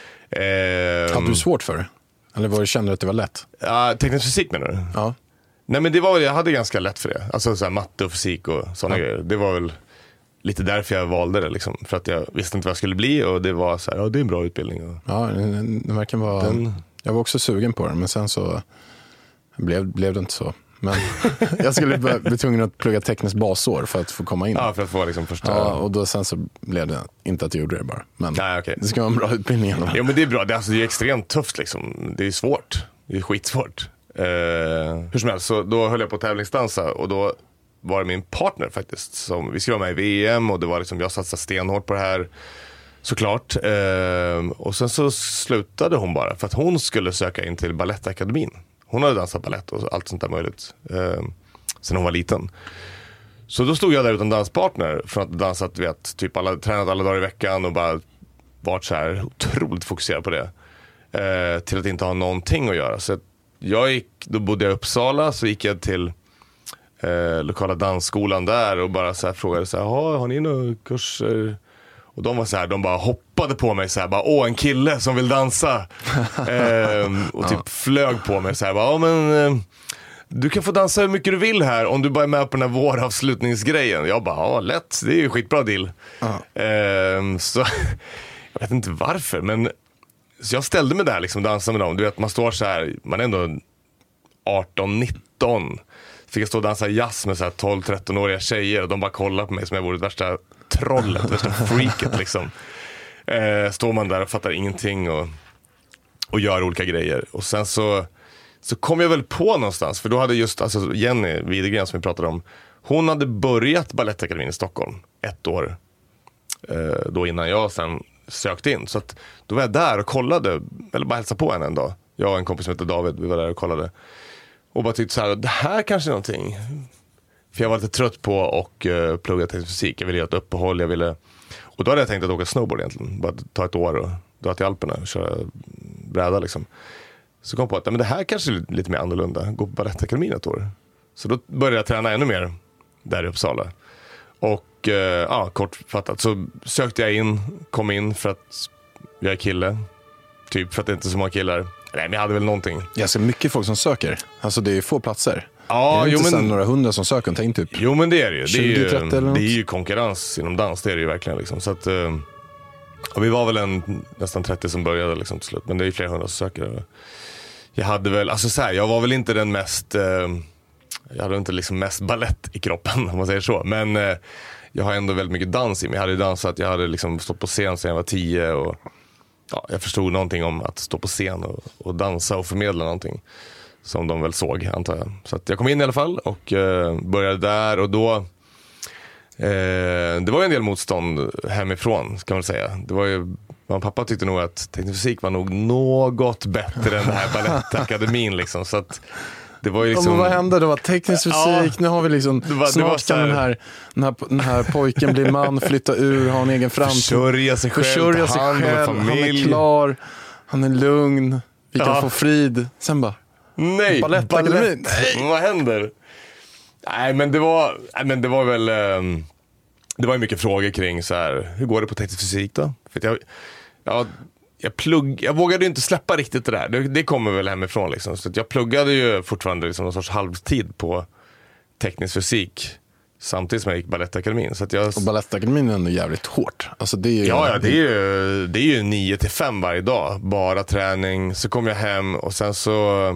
Ehm, Hade du svårt för det? Eller var det, kände du att det var lätt? Ja, teknisk fysik menar du? Ja. Nej, men det var, jag hade ganska lätt för det. Alltså så här, matte och fysik och sådana Ja. grejer. Det var väl lite därför jag valde det liksom. För att jag visste inte vad jag skulle bli och det var så här, ja det är en bra utbildning. Och Ja, det, det verkar vara... Den... Jag var också sugen på den, men sen så blev, blev det inte så. Men jag skulle bli, bli tvungen att plugga tekniskt basår för att få komma in. Ja, för att få liksom första... Ja, och då sen så blev det inte att jag gjorde det bara. Men Nej, okay. det ska vara en bra utbildning. Eller? Ja, men det är bra. Det är, alltså, det är extremt tufft liksom. Det är svårt. Det är skitsvårt. Eh, hur som helst, så då höll jag på att tävlingsdansa och då var det min partner faktiskt. Som, vi skulle vara med i V M och det var liksom, jag satsade stenhårt på det här. Såklart. Eh, och sen så slutade hon bara för att hon skulle söka in till Balettakademin. Hon hade dansat balett och allt sånt där möjligt eh, sen hon var liten. Så då stod jag där utan danspartner från att dansat, vet, typ alla, tränat alla dagar i veckan och bara varit så här otroligt fokuserad på det. Eh, till att inte ha någonting att göra. Så jag gick, då bodde jag i Uppsala, så gick jag till eh, lokala dansskolan där och bara så här frågade så här, har ni några kurser? Och de var så här, de bara hoppade på mig så här, bara, åh en kille som vill dansa. eh, och typ ja. flög på mig så här, bara, ja men eh, du kan få dansa hur mycket du vill här om du bara är med på den här våravslutningsgrejen. Jag bara, ja lätt, det är ju skitbra deal. Ja. Eh, så jag vet inte varför, men så jag ställde mig där liksom, dansa med dem. Du vet, man står så här, man är ändå arton nitton. Fick jag stå och dansa jazz med så här tolv tretton-åriga tjejer och de bara kollar på mig som jag vore det värsta trollet, värsta freaket liksom. Eh, står man där och fattar ingenting och, och gör olika grejer. Och sen så, så kom jag väl på någonstans, för då hade just alltså Jenny Widegren som vi pratade om, hon hade börjat Balettakademin i Stockholm ett år eh, då innan jag sen sökte in. Så att då var jag där och kollade, eller bara hälsade på henne en dag. Jag och en kompis som heter David, vi var där och kollade. Och bara tyckte så här, det här kanske är någonting. För jag var lite trött på och uh, plugga teknisk fysik. Jag ville göra ett uppehåll, jag ville... Och då hade jag tänkt att åka snowboard egentligen. Bara ta ett år och dra till Alperna och köra bräda liksom. Så kom jag på att men det här kanske är lite mer annorlunda. Gå på Balettakademin ett år. Så då började jag träna ännu mer där i Uppsala. Och uh, ja, kortfattat så sökte jag in, kom in för att jag är kille. Typ för att det inte är så många killar. Nej, men jag hade väl någonting. Det är så mycket folk som söker. Alltså det är få platser. Ja, det är jo, inte men... några hundra som söker. Tänk typ Jo, men det är det ju. Det är ju, tjugo, trettio eller något. det är ju konkurrens inom dans. Det är det ju verkligen liksom. Så att, och vi var väl en, nästan trettio som började liksom till slut. Men det är ju flera hundra som söker. Jag hade väl, alltså så här, jag var väl inte den mest jag hade inte liksom mest ballett i kroppen om man säger så. Men jag har ändå väldigt mycket dans i mig. Jag hade dansat, jag hade liksom stått på scen sedan jag var tio och ja, jag förstod någonting om att stå på scen och, och dansa och förmedla någonting som de väl såg, antar jag. Så att jag kom in i alla fall och uh, började där och då Eh, det var ju en del motstånd hemifrån, kan man säga. Det var ju, mamma pappa tyckte nog att teknisk fysik var nog något bättre än det här Balettakademin liksom, så att det var ju liksom... Ja, vad hände då? Teknisk fysik, ja, nu har vi liksom det var, snart det var så här... kan den här, den, här, den här pojken bli man, flytta ur, ha en egen framtid, försörja sig själv, försörja sig hand själv, familj. han är klar, han är lugn, vi kan ja. få frid. Sen bara, nej, Balettakademin. Nej, vad händer? Nej, men det var, nej, men det var väl, um, det var ju mycket frågor kring så här, hur går det på teknisk fysik då? För att jag, jag, jag, plugg, jag vågade ju inte släppa riktigt det där, det, det kommer väl hemifrån liksom. Så att jag pluggade ju fortfarande liksom någon sorts halvtid på teknisk fysik samtidigt som jag gick Balettakademin. Så att jag... Och Balettakademin är ändå jävligt hårt. Alltså det är ju... Ja, ja, det är ju, det är ju nio till fem varje dag. Bara träning. Så kom jag hem och sen så...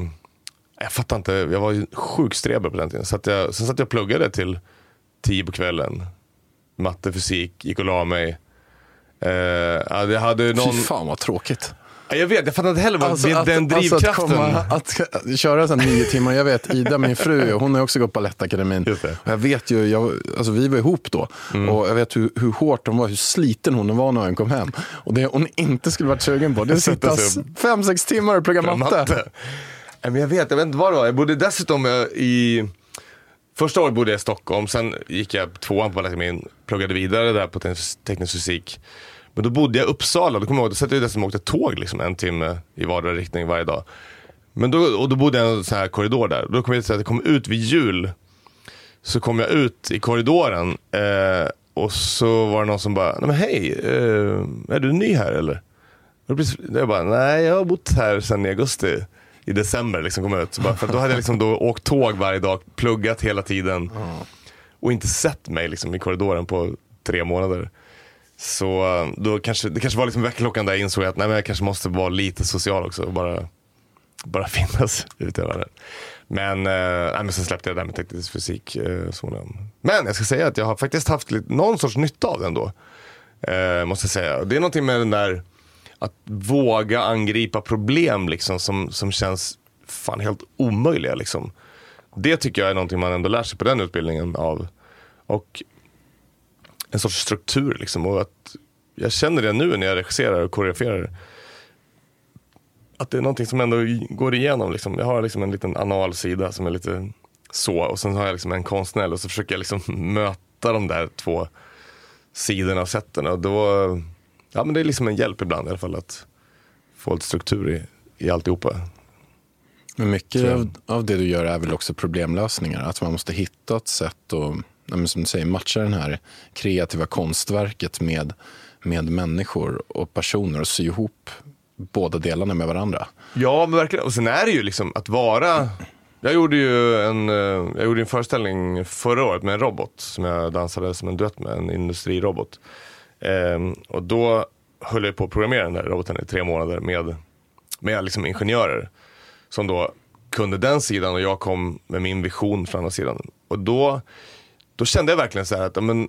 Jag fattar inte, jag var ju sjukstreber på den tiden. Så att jag, sen satt jag och pluggade till tio på kvällen. Matte, fysik, gick och la mig. Eh, jag hade någon... Fy fan vad tråkigt. Jag vet, jag fattar inte heller vad alltså den att, drivkraften... Alltså att, komma, att, att köra så nio timmar, jag vet, Ida, min fru, hon har också gått Balettakademin. Och jag vet ju, jag, alltså vi var ihop då. Mm. Och jag vet hur, hur hårt hon var, hur sliten hon var när hon kom hem. Och det hon inte skulle varit sugen på, det är att sitta fem, sex timmar och plugga matte. matte. Men jag vet, jag vet inte vad det var. Jag bodde dessutom i... Första året bodde jag i Stockholm, sen gick jag tvåan på Balettakademin, pluggade vidare där på teknisk fysik. Men då bodde jag i Uppsala, då kom jag ihåg, då satt jag dessutom åkte tåg liksom en timme i vardera riktning varje dag. Men då, och då bodde jag i en sån här korridor där. Då kom jag till att jag kom ut vid jul. Så kom jag ut i korridoren eh, och så var det någon som bara, nej men hej, eh, är du ny här eller? Och jag bara, nej jag har bott här sedan i augusti. I december liksom kom jag ut. Så bara, för då hade jag liksom då åkt tåg varje dag, pluggat hela tiden. Och inte sett mig liksom i korridoren på tre månader. Så då kanske, det kanske var liksom väckarklockan där jag insåg att nej, men jag kanske måste vara lite social också och bara, bara finnas ute i världen. Men, eh, nej, men sen släppte jag det där med teknisk fysik. Eh, så, men jag ska säga att jag har faktiskt haft lite, någon sorts nytta av den då. Eh, måste jag säga. Det är någonting med den där att våga angripa problem liksom, som, som känns fan helt omöjliga. Liksom. Det tycker jag är någonting man ändå lär sig på den utbildningen av. Och en sorts struktur liksom, och att jag känner det nu när jag regisserar och koreograferar, att det är någonting som ändå går igenom liksom. Jag har liksom en liten analsida som är lite så, och sen har jag liksom en konstnär och så försöker jag liksom möta de där två sidorna av sätten, och då, ja men det är liksom en hjälp ibland i alla fall att få lite struktur i, i alltihopa. Men mycket av, av det du gör är väl också problemlösningar, att man måste hitta ett sätt och, som du säger, matcha den här kreativa konstverket med, med människor och personer och sy ihop båda delarna med varandra. Ja, men verkligen. Och sen är det ju liksom att vara... Jag gjorde ju en, jag gjorde en föreställning förra året med en robot som jag dansade som en duett med, en industrirobot. Ehm, och då höll jag på att programmera den där roboten i tre månader med, med liksom ingenjörer som då kunde den sidan och jag kom med min vision från andra sidan. Och då, då kände jag verkligen så här att men,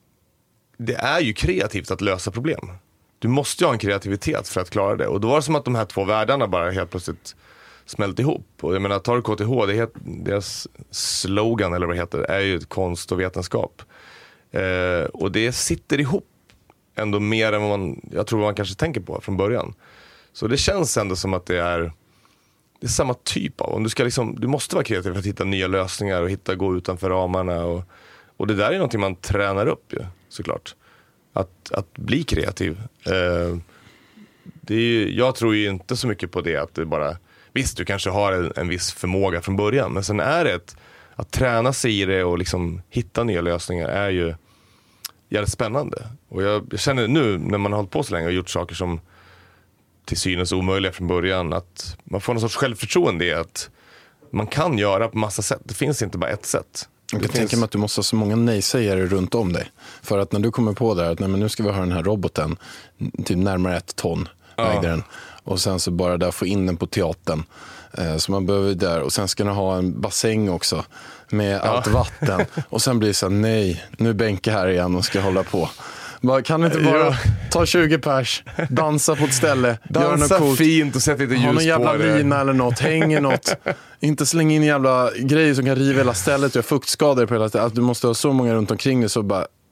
det är ju kreativt att lösa problem. Du måste ju ha en kreativitet för att klara det. Och då var det som att de här två världarna bara helt plötsligt smält ihop. Och jag menar, tar du K T H, det heter, deras slogan eller vad det heter, är ju konst och vetenskap. Eh, och det sitter ihop ändå mer än vad man, jag tror man kanske tänker på från början. Så det känns ändå som att det är, det är samma typ av, om du ska liksom, du måste vara kreativ för att hitta nya lösningar och hitta, gå utanför ramarna. Och, och det där är någonting man tränar upp ju, såklart. Att, att bli kreativ. Eh, det är ju, jag tror ju inte så mycket på det att det bara, visst du kanske har en, en viss förmåga från början, men sen är det ett, att träna sig i det och liksom hitta nya lösningar är ju jävligt spännande. Och jag, jag känner nu när man har hållit på så länge och gjort saker som till synes omöjliga från början, att man får någon sorts självförtroende i att man kan göra på massa sätt. Det finns inte bara ett sätt. Jag finns... tänker mig att du måste ha så många nej-sägare runt om dig. För att när du kommer på det här att nej, men nu ska vi ha den här roboten till närmare ett ton vägde ja. den. Och sen så bara där få in den på teatern. Eh, så man behöver där. Och sen ska den ha en bassäng också med ja. allt vatten. Och sen blir det så här, nej, nu är Benke här igen och ska hålla på. Bara, kan inte bara ja. ta tjugo pers, dansa på ett ställe, dansa göra något coolt, fint och sätta lite ljus på det. Ha någon jävla lina eller något, hänger något. Inte slänga in jävla grejer som kan riva hela stället och fuktskador på hela stället. Att du måste ha så många runt omkring dig så bara,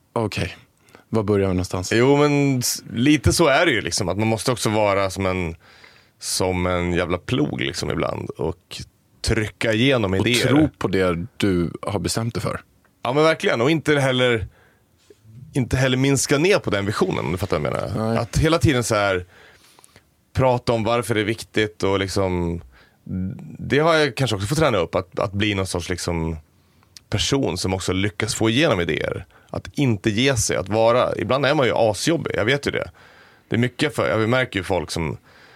Okej, okay. Var börjar vi någonstans? Jo, men lite så är det ju liksom. Att man måste också vara som en, som en jävla plog liksom ibland. Och trycka igenom och idéer. Och tro på det du har bestämt dig för. Ja, men verkligen. Och inte heller, inte heller minska ner på den visionen, om du fattar vad jag menar. Nej. Att hela tiden så här prata om varför det är viktigt och liksom... Det har jag kanske också fått träna upp. Att, att bli någon sorts liksom person som också lyckas få igenom idéer. Att inte ge sig, att vara... Ibland är man ju asjobbig, jag vet ju det. Det är mycket för... Jag märker ju folk som...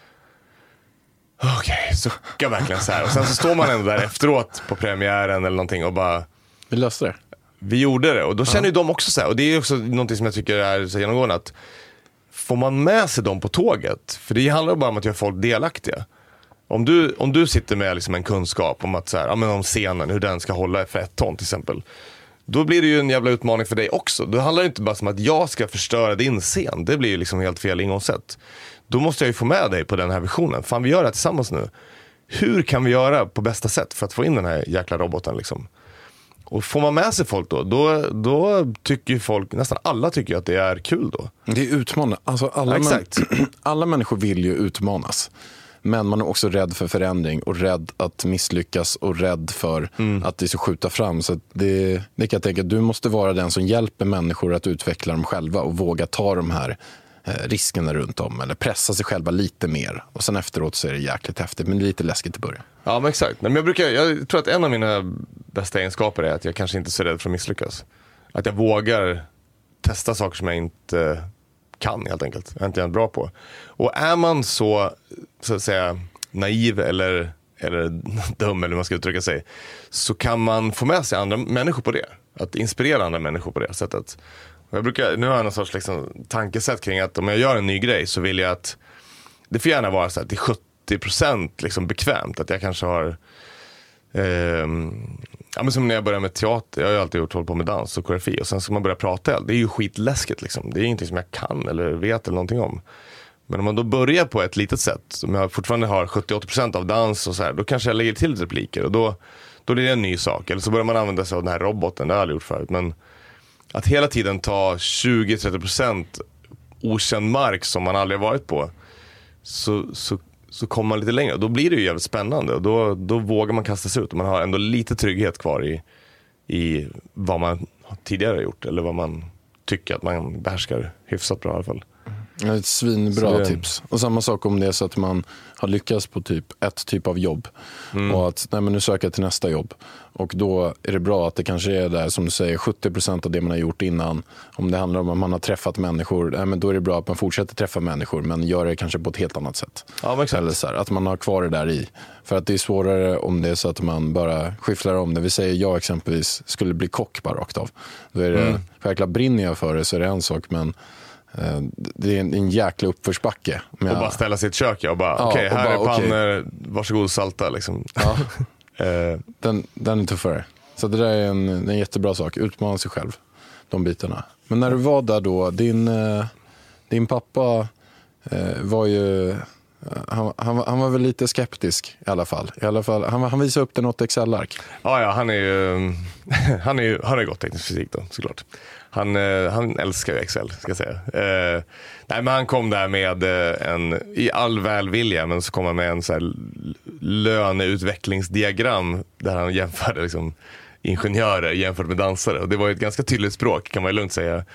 Okej, okay, suckar verkligen så här. Och sen så står man ändå där efteråt på premiären eller någonting och bara... Vi löste det. Vi gjorde det. Och då känner ja. ju de också så här. Och det är också någonting som jag tycker är så genomgående. Att får man med sig dem på tåget? För det handlar bara om att göra folk delaktiga. Om du, om du sitter med liksom en kunskap om att så här, ja, men om scenen, hur den ska hålla för ett ton till exempel. Då blir det ju en jävla utmaning för dig också. Det handlar ju inte bara om att jag ska förstöra din scen. Det blir ju liksom helt fel ingångssätt. Då måste jag ju få med dig på den här visionen. Fan, vi gör det här tillsammans nu. Hur kan vi göra på bästa sätt för att få in den här jäkla roboten liksom? Och får man med sig folk då, då, då tycker ju folk, nästan alla tycker att det är kul då. Det är utmanande. Alltså alla, ja, män, alla människor vill ju utmanas. Men man är också rädd för förändring och rädd att misslyckas och rädd för mm. att det ska skjuta fram. Så det, det kan jag tänka att du måste vara den som hjälper människor att utveckla dem själva och våga ta de här eh, riskerna runt om eller pressa sig själva lite mer. Och sen efteråt så är det jäkligt häftigt, men lite läskigt i början. Ja, men exakt. Men jag, brukar, jag tror att en av mina bästa egenskaper är att jag kanske inte är så rädd för att misslyckas. Att jag vågar testa saker som jag inte kan helt enkelt. Jag är inte bra på. Och är man så, så att säga, naiv eller, eller dum eller hur man ska uttrycka sig, så kan man få med sig andra människor på det. Att inspirera andra människor på det sättet. Och jag brukar, nu har jag någon sorts liksom, tankesätt kring att om jag gör en ny grej så vill jag att det får gärna vara så att det är sjuttio procent liksom bekvämt. Att jag kanske har eh, ja, men som när jag började med teater. Jag har ju alltid gjort håll på med dans och koreografi. Och sen ska man börja prata. Det är ju skitläskigt liksom. Det är ingenting som jag kan eller vet eller någonting om. Men om man då börjar på ett litet sätt, som jag fortfarande har sjuttio till åttio procent av dans och så här, då kanske jag lägger till repliker. Och då, då blir det en ny sak. Eller så börjar man använda sig av den här roboten. Det har jag aldrig gjort förut. Men att hela tiden ta tjugo till trettio procent okänd mark som man aldrig har varit på, så, så, så kommer man lite längre. Och då blir det ju jävligt spännande. Och då, då vågar man kasta sig ut. Och man har ändå lite trygghet kvar i, i vad man tidigare har gjort. Eller vad man tycker att man behärskar hyfsat bra i alla fall. Ett svinbra det... tips. Och samma sak om det är så att man har lyckats på typ ett typ av jobb. Mm. Och att nej, men nu söker jag till nästa jobb. Och då är det bra att det kanske är där som du säger sjuttio procent av det man har gjort innan. Om det handlar om att man har träffat människor, nej, men då är det bra att man fortsätter träffa människor, men gör det kanske på ett helt annat sätt. Ja, eller så här, att man har kvar det där i. För att det är svårare om det är så att man bara skifflar om det. Vi säger jag exempelvis skulle bli kock bara rakt av. Då är det, mm. självklart brinner jag för det så är det en sak, men det är en, en jäkla uppförsbacke. Och jag... bara ställa sig i ett kök och bara, ja, okej, okay, här bara, är pannor, okay. Varsågod salta liksom. Ja. den, den är tuffare. Så det där är en, en jättebra sak, utmana sig själv, de bitarna. Men när du var där då, din, din pappa var ju, han, han, han var väl lite skeptisk i alla fall. I alla fall han, han visade upp det något Excel-ark. Ja, ja, han är ju, han är ju, han har gått teknisk fysik då, såklart. Han, han älskar ju Excel, ska jag säga. Eh, nej, men han kom där med en, i all välvilja, men så kom han med en så här löneutvecklingsdiagram där han jämförde liksom ingenjörer jämfört med dansare. Och det var ju ett ganska tydligt språk, kan man ju lugnt säga.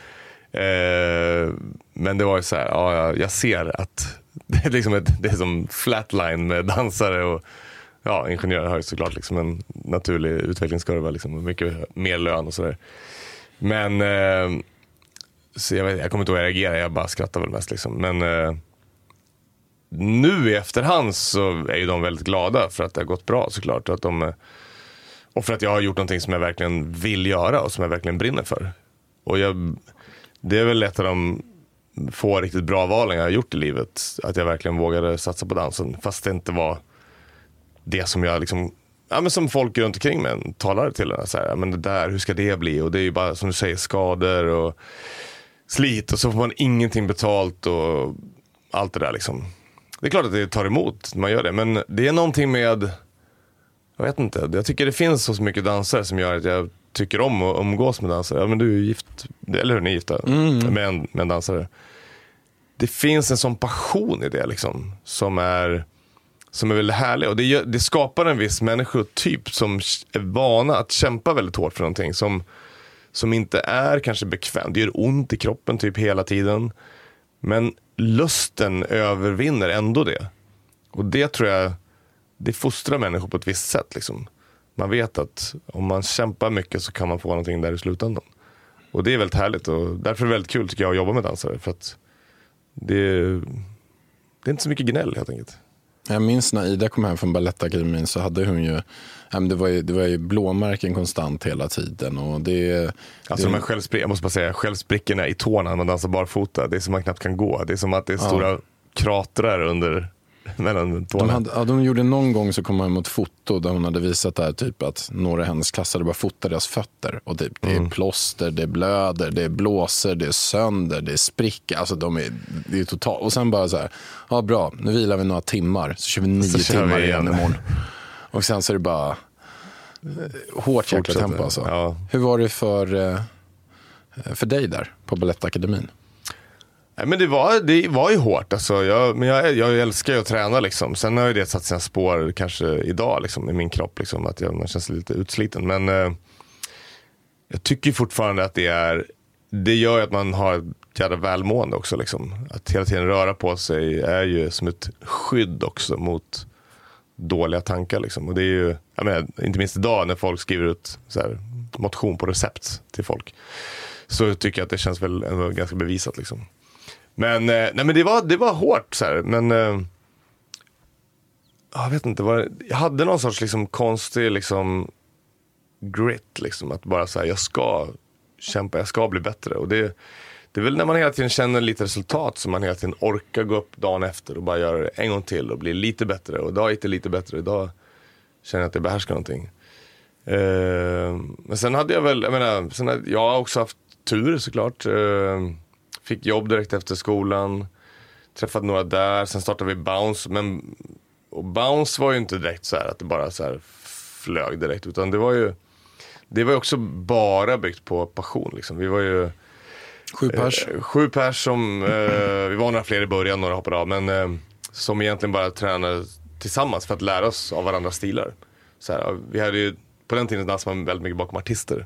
Eh, men det var ju så här, ja, jag ser att det är liksom ett, det är som flatline med dansare och ja, ingenjörer har ju såklart liksom en naturlig utvecklingskurva, liksom, mycket mer lön och sådär. Men eh, så jag, vet, jag kommer inte ihåg att reagera, jag bara skrattar väl mest liksom. Men eh, nu i efterhand så är ju de väldigt glada för att det har gått bra såklart, att de, och för att jag har gjort någonting som jag verkligen vill göra och som jag verkligen brinner för. Och jag, det är väl ett av de få riktigt bra valen jag har gjort i livet, att jag verkligen vågade satsa på dansen fast det inte var det som jag liksom, ja, men som folk runt omkring mig talar till en så här, men det där, hur ska det bli? Och det är ju bara som du säger, skador och slit och så får man ingenting betalt och allt det där liksom. Det är klart att det tar emot när man gör det, men det är någonting med, jag vet inte, jag tycker det finns så mycket dansare som gör att jag tycker om att umgås med dansare. Ja, men du är gift, eller hur, ni är gifta mm. med, en, med en dansare. Det finns en sån passion i det liksom, som är som är väldigt härlig. Och det, det skapar en viss människotyp som är vana att kämpa väldigt hårt för någonting. Som, som inte är kanske bekväm. Det gör ont i kroppen typ hela tiden. Men lusten övervinner ändå det. Och det tror jag, det fostrar människor på ett visst sätt liksom. Man vet att om man kämpar mycket så kan man få någonting där i slutändan. Och det är väldigt härligt. Och därför är det väldigt kul tycker jag att jobba med dansare. För att det, det är inte så mycket gnäll helt enkelt. Jag minns när Ida kom hem från Balettakademin så hade hon ju, det var ju, det var ju blåmärken konstant hela tiden. Och det, alltså det, de här självsprick, jag måste bara säga, självsprickorna i tårna när man dansar barfota, det är som man knappt kan gå. Det är som att det är stora ja. kratrar under mellan tårna. De, hade, ja, de gjorde någon gång så kom man mot foto där hon hade visat där typ att några hennes klassade bara fotade deras fötter. Och typ, det är mm. plåster, det är blöder, det är blåser, det är sönder, det är spricka. Alltså de är, det är totalt. Och sen bara så här, ja bra, nu vilar vi några timmar. Så kör vi nio så timmar vi igen imorgon. Och sen så är det bara hårt jäkla tempo alltså. Ja. Hur var det för, för dig där på Balettakademin? Nej, men det var, det var ju hårt alltså. jag, men jag, jag älskar ju att träna liksom. Sen har ju det satt sina spår kanske idag liksom, i min kropp liksom, att jag, man känns lite utsliten. Men eh, jag tycker fortfarande att det är, det gör att man har ett jävla välmående också liksom. Att hela tiden röra på sig är ju som ett skydd också mot dåliga tankar liksom. Och det är ju, jag menar, inte minst idag när folk skriver ut så här, motion på recept till folk, så tycker jag att det känns väl ändå ganska bevisat liksom. Men, nej, men det, var, det var hårt så här. Men eh, jag vet inte, var, jag hade någon sorts liksom, konstig liksom, grit liksom, att bara så här, jag ska kämpa, jag ska bli bättre. Och det, det är väl när man hela tiden känner lite resultat som man hela tiden orkar gå upp dagen efter och bara göra det en gång till och bli lite bättre. Och idag gick det lite bättre, idag känner jag att jag behärskar någonting. eh, Men sen hade jag väl, jag menar, sen hade, jag har också haft tur såklart. eh, Fick jobb direkt efter skolan. Träffade några där. Sen startade vi Bounce. Men, och Bounce var ju inte direkt så här att det bara så här flög direkt. Utan det var ju, det var ju också bara byggt på passion. Liksom. Vi var ju sju pers. Eh, sju pers som, eh, vi var några fler i början, några hoppade av. Men eh, som egentligen bara tränade tillsammans för att lära oss av varandras stilar. Så här, vi hade ju, på den tiden dansade man väldigt mycket bakom artister.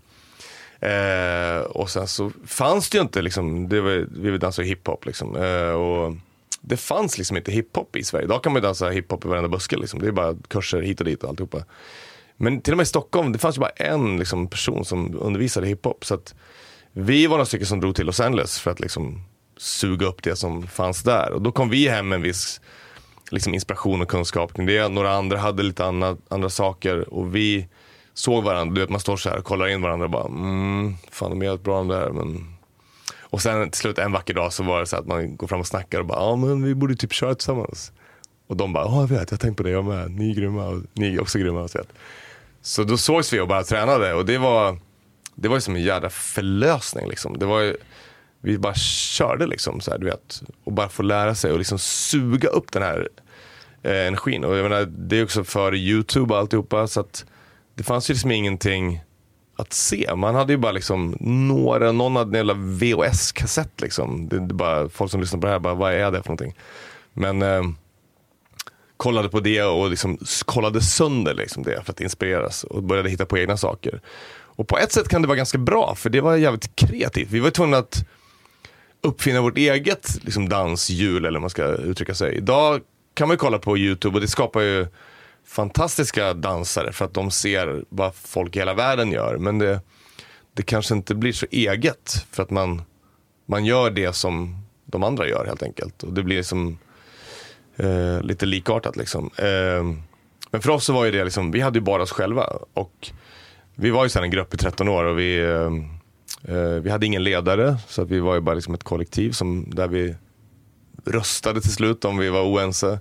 Eh, och sen så fanns det ju inte liksom, det var, vi dansade hiphop liksom, eh, och det fanns liksom inte hiphop i Sverige. Idag kan man ju dansa hiphop i varenda buske liksom. Det är bara kurser hit och dit och alltihopa. Men till och med i Stockholm, det fanns ju bara en liksom, person som undervisade hiphop. Så att vi var några stycken som drog till Los Angeles för att liksom suga upp det som fanns där. Och då kom vi hem med en viss liksom, inspiration och kunskap kring det. Några andra hade lite andra, andra saker och vi såg varandra, du vet man står så här och kollar in varandra och bara, mm, fan de är helt bra de där, men... Och sen till slut en vacker dag så var det så att man går fram och snackar och bara, ja men vi borde typ köra tillsammans. Och de bara, ja jag vet, jag tänkte på det, jag med, ni är grymma och ni är också grymma. Så, så då sågs vi och bara tränade och det var, det var ju som en jävla förlösning liksom. Det var ju, vi bara körde liksom så här, du vet, och bara få lära sig och liksom suga upp den här eh, energin. Och jag menar, det är också för YouTube och alltihopa, så att det fanns ju liksom ingenting att se. Man hade ju bara liksom några, någon hade en jävla V H S-kassett liksom. Det är bara folk som lyssnar på det här bara, vad är det för någonting? Men eh, kollade på det och liksom kollade sönder liksom det för att inspireras och började hitta på egna saker. Och på ett sätt kan det vara ganska bra, för det var jävligt kreativt. Vi var tvungna att uppfinna vårt eget liksom danshjul, eller man ska uttrycka sig. Idag kan man ju kolla på YouTube och det skapar ju fantastiska dansare för att de ser vad folk i hela världen gör, men det, det kanske inte blir så eget för att man, man gör det som de andra gör helt enkelt, och det blir liksom eh, lite likartat liksom. Eh, men för oss så var ju det liksom, vi hade ju bara oss själva och vi var ju sedan en grupp i tretton år och vi, eh, vi hade ingen ledare, så att vi var ju bara liksom ett kollektiv som, där vi röstade till slut om vi var oense.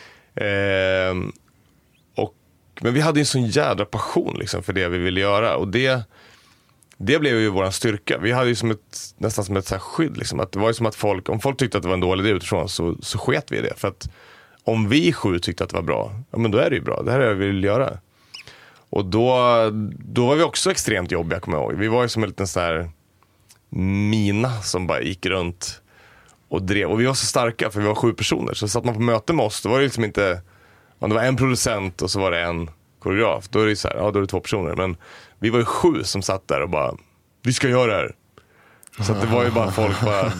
Eh, Men vi hade en sån jädra passion liksom för det vi ville göra, och det, det blev ju våran styrka. Vi hade ju som ett, nästan som ett så här skydd liksom, att det var ju som att folk, om folk tyckte att det var en dålig idé utifrån, så, så sket vi i det. För att om vi sju tyckte att det var bra, ja men då är det ju bra, det här är det vi vill göra. Och då, då var vi också extremt jobbiga, kommer jag ihåg. Vi var ju som en liten sån här mina som bara gick runt och drev. Och vi var så starka för vi var sju personer. Så satt man på möte med oss, då var det liksom inte... Om det var en producent och så var det en koreograf, då är det så här, ja då är det två personer. Men vi var ju sju som satt där och bara, vi ska göra det här. Så att det var ju bara folk bara,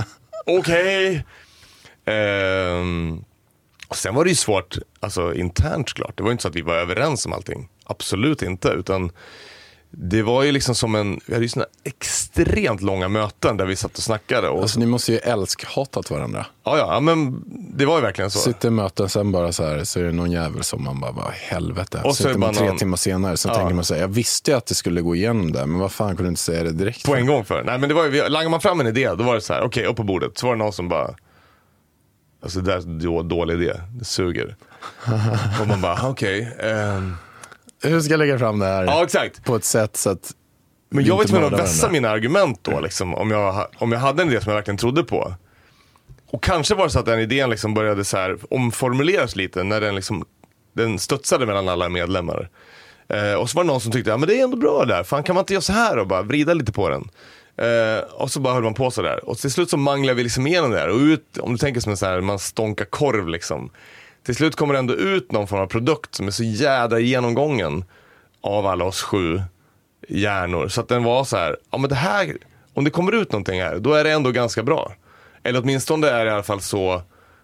okej. Okay. Ehm, och sen var det ju svårt, alltså internt klart. Det var ju inte så att vi var överens om allting. Absolut inte, utan det var ju liksom som en, vi hade ju såna extremt långa möten där vi satt och snackade. Och... Alltså ni måste ju älsk-hatat varandra. Ja, ja, men det var ju verkligen så. Sitter i möten sen bara så här, så är det någon jävel som man bara, bara helvete. Och så sitter man tre någon... timmar senare, så ja. tänker man sig, jag visste ju att det skulle gå igenom där, men vad fan kunde du inte säga det direkt? På en gång för. Nej, men det var ju, langar man fram en idé, då var det så här, okej, okay, upp på bordet. Så var det någon som bara, alltså det där är en dålig idé, det suger. Och man bara, okej, okay, um... hur ska jag lägga fram det här? Ja, exakt. På ett sätt så att... Men jag vet inte om jag vässa mina argument då, liksom, om, jag, om jag hade en idé som jag verkligen trodde på. Och kanske var det så att den idén liksom började så här omformuleras lite när den, liksom, den studsade mellan alla medlemmar. Eh, och så var det någon som tyckte, ja men det är ändå bra där. Fan, kan man inte göra så här och bara vrida lite på den? Eh, och så bara höll man på så där. Och till slut så manglade vi liksom igenom det där. Och ut, om du tänker som en så här, man stonkar korv liksom. Till slut kommer det ändå ut någon form av produkt som är så jädra genomgången av alla oss sju hjärnor. Så att den var så här, ja men det här, om det kommer ut någonting här, då är det ändå ganska bra. Eller åtminstone är det i alla fall så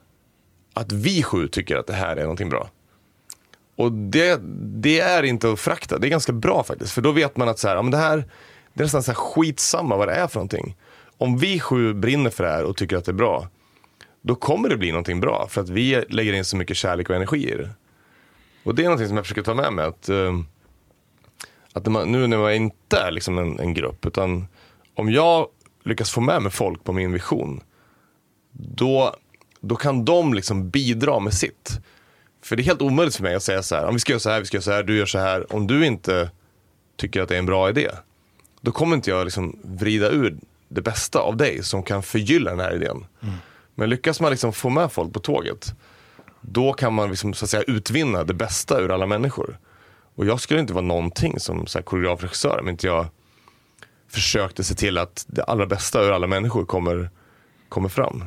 att vi sju tycker att det här är någonting bra. Och det, det är inte att frakta, det är ganska bra faktiskt. För då vet man att så här, ja men det här, det är nästan så här skitsamma vad det är för någonting. Om vi sju brinner för det här och tycker att det är bra, då kommer det bli någonting bra. För att vi lägger in så mycket kärlek och energi i det. Och det är någonting som jag försöker ta med mig. Att, uh, att man, nu när man inte är liksom en, en grupp. Utan om jag lyckas få med mig folk på min vision. Då, då kan de liksom bidra med sitt. För det är helt omöjligt för mig att säga så här. Om vi ska göra så här, vi ska göra så här, du gör så här. Om du inte tycker att det är en bra idé. Då kommer inte jag liksom vrida ur det bästa av dig som kan förgylla den här idén. Mm. Men lyckas man liksom få med folk på tåget, då kan man liksom, så att säga, utvinna det bästa ur alla människor. Och jag skulle inte vara någonting som så här, koreografregissör om inte jag försökte se till att det allra bästa ur alla människor kommer, kommer fram.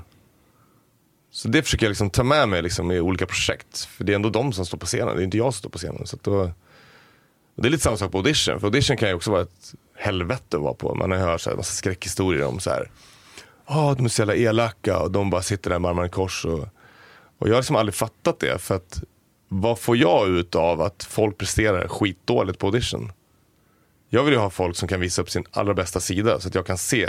Så det försöker jag liksom ta med mig liksom, i olika projekt. För det är ändå de som står på scenen, det är inte jag som står på scenen. Så att då, det är lite samma sak på audition. För audition kan ju också vara ett helvete att vara på. Man har hört så här, massa skräckhistorier om så här, ja, oh, de är så jävla elaka och de bara sitter där med armarna i kors. Och, och jag har liksom aldrig fattat det. För att vad får jag ut av att folk presterar skitdåligt på audition? Jag vill ju ha folk som kan visa upp sin allra bästa sida. Så att jag kan se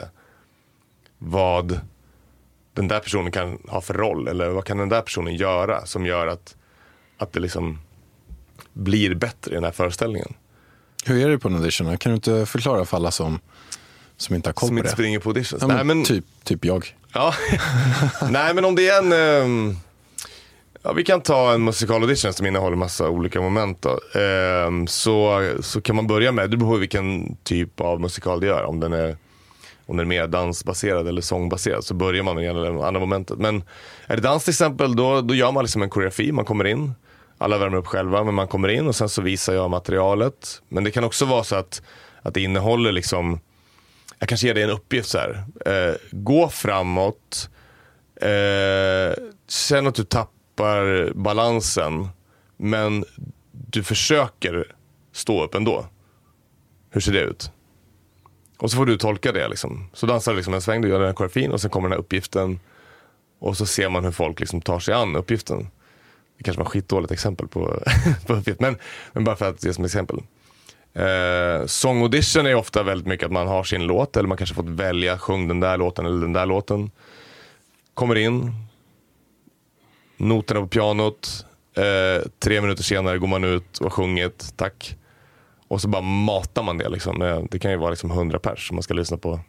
vad den där personen kan ha för roll. Eller vad kan den där personen göra som gör att, att det liksom blir bättre i den här föreställningen. Hur är det på en audition? Kan du inte förklara för alla som Som inte har koll som på inte det. springer på auditions. Ja, men Nej, men, typ, typ jag. Ja. Nej, men om det är en... Um, ja, vi kan ta en musikal audition som innehåller massa olika moment då. Um, så, så kan man börja med, det beror på vilken typ av musikal det gör. Om den är, om den är mer dansbaserad eller sångbaserad, så börjar man med det andra momentet. Men är det dans till exempel, då, då gör man liksom en koreografi. Man kommer in, alla värmer upp själva, men man kommer in och sen så visar jag materialet. Men det kan också vara så att, att det innehåller liksom... Jag kanske ger dig en uppgift så här. Eh, gå framåt. Eh, känn att du tappar balansen. Men du försöker stå upp ändå. Hur ser det ut? Och så får du tolka det liksom. Så dansar du liksom en sväng, du gör den här koreografin. Och sen kommer den här uppgiften. Och så ser man hur folk liksom tar sig an uppgiften. Det kanske var ett skitdåligt exempel på, på uppgift. Men, men bara för att det som exempel. Eh, sångaudition är ofta väldigt mycket att man har sin låt, eller man kanske fått välja, sjung den där låten eller den där låten. Kommer in, noterna på pianot, eh, tre minuter senare går man ut och har sjungit, tack. Och så bara matar man det liksom. eh, Det kan ju vara liksom hundra pers som man ska lyssna på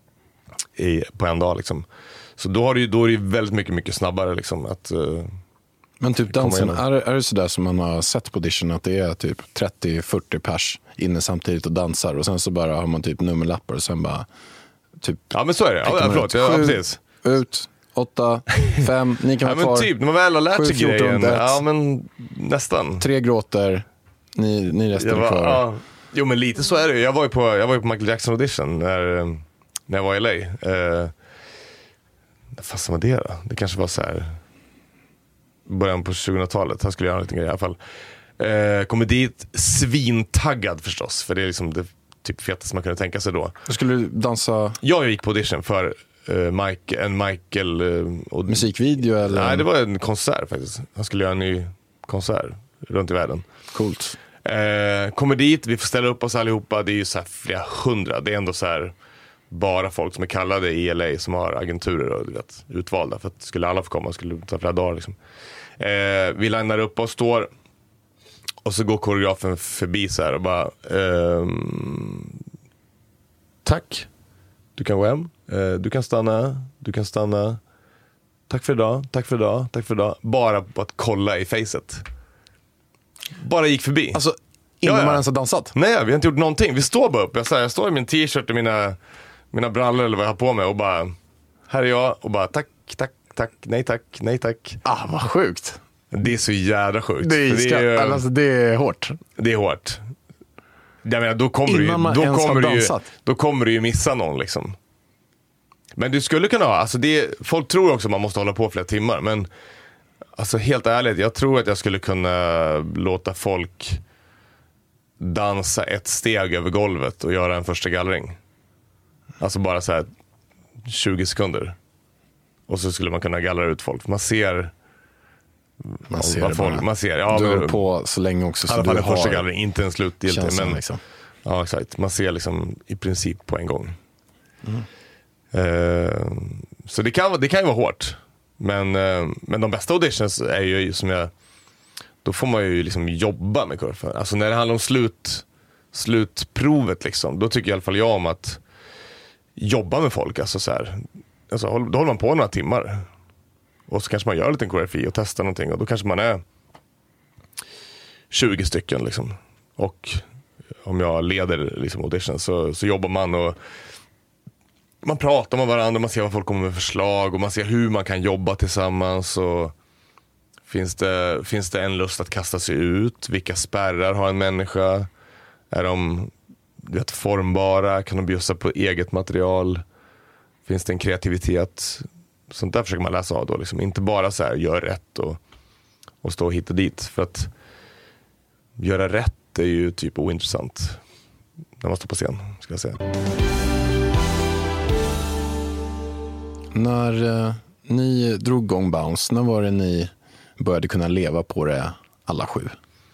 i, på en dag liksom. Så då, har det ju, då är det ju väldigt mycket, mycket snabbare liksom att... Eh, Men typ dansen, är, är det sådär som man har sett på audition, att det är typ trettio fyrtio pers inne samtidigt och dansar, och sen så bara har man typ nummerlappar och sen bara typ... Ja, men så är det. Ja, förlåt, ja, sju, precis. Ut, åtta, fem, ni kan vara ja, men kvar. typ, när man väl har lärt sig sju, fjorton, grejen. ett. Ja, men nästan. Tre gråter, Ni, ni resten var, kvar. Ja, jo men lite så är det. Jag var ju på, jag var ju på Michael Jackson audition när, när jag var i L A. Uh, fast var det då? Det kanske var så här början på tjugohundratalet. Han skulle göra någonting i alla fall. Uh, kommer dit svintaggad förstås. För det är liksom det typ fetaste man kunde tänka sig då. Skulle du dansa? Jag gick på audition för uh, Mike, en Michael uh, och, musikvideo eller? Nej, det var en konsert faktiskt. Han skulle göra en ny konsert runt i världen. Coolt. Eh, kommer dit, vi får ställa upp oss allihopa. Det är ju så här flera hundra. Det är ändå så här bara folk som är kallade i L A som har agenturer och du vet, utvalda. För att skulle alla få komma skulle det ta flera dagar liksom. eh, Vi linar upp och står. Och så går koreografen förbi så här och bara ehm, tack. Du kan gå hem, eh, du kan stanna. Du kan stanna. Tack för idag, tack för idag, tack för idag. Bara på att kolla i facet. Bara gick förbi. Alltså innan ja, ja. man ens har dansat? Nej, vi har inte gjort någonting. Vi står bara upp. Jag, här, jag står i min t-shirt och mina, mina brallor eller vad jag har på mig och bara, här är jag. Och bara tack, tack, tack, nej tack, nej tack. Ah, vad sjukt. Det är så jävla sjukt. Det är, det är, alltså, det är hårt. Det är hårt. Jag menar, då kommer du, man då ens kommer har du ju, dansat. då kommer du ju missa någon liksom. Men du skulle kunna ha, alltså det, folk tror också att man måste hålla på flera timmar. Men alltså helt ärligt, jag tror att jag skulle kunna låta folk dansa ett steg över golvet och göra en första gallring. Alltså bara så här tjugo sekunder. Och så skulle man kunna gallra ut folk. Man ser Man ser vad det folk, bara. man ser, ja, du men, har på så länge också. i Så alla fall du en första har gallring, inte en slutgiltig. känslan, Men, liksom. ja, exakt. Man ser liksom i princip på en gång. Mm. Uh, så det kan, det kan ju vara hårt. Men, uh, men de bästa auditions är ju som jag, då får man ju liksom jobba med kurvan. Alltså när det handlar om slut, slutprovet liksom, då tycker i alla fall jag om att jobba med folk. Alltså så här, alltså, då håller man på några timmar. Och så kanske man gör en liten koreografi och testar någonting. Och då kanske man är tjugo stycken liksom. Och om jag leder liksom audition så, så jobbar man och man pratar med varandra, man ser vad folk kommer med förslag och man ser hur man kan jobba tillsammans. Och finns det, finns det en lust att kasta sig ut? Vilka spärrar har en människa? Är de vet, formbara? Kan de bjussa på eget material? Finns det en kreativitet? Sånt där försöker man läsa av då. Liksom. Inte bara så här, gör rätt och, och stå hit och dit. För att göra rätt är ju typ ointressant när man står på scen, ska jag säga. När eh, ni drog igång Bounce, när var det ni började kunna leva på det alla sju?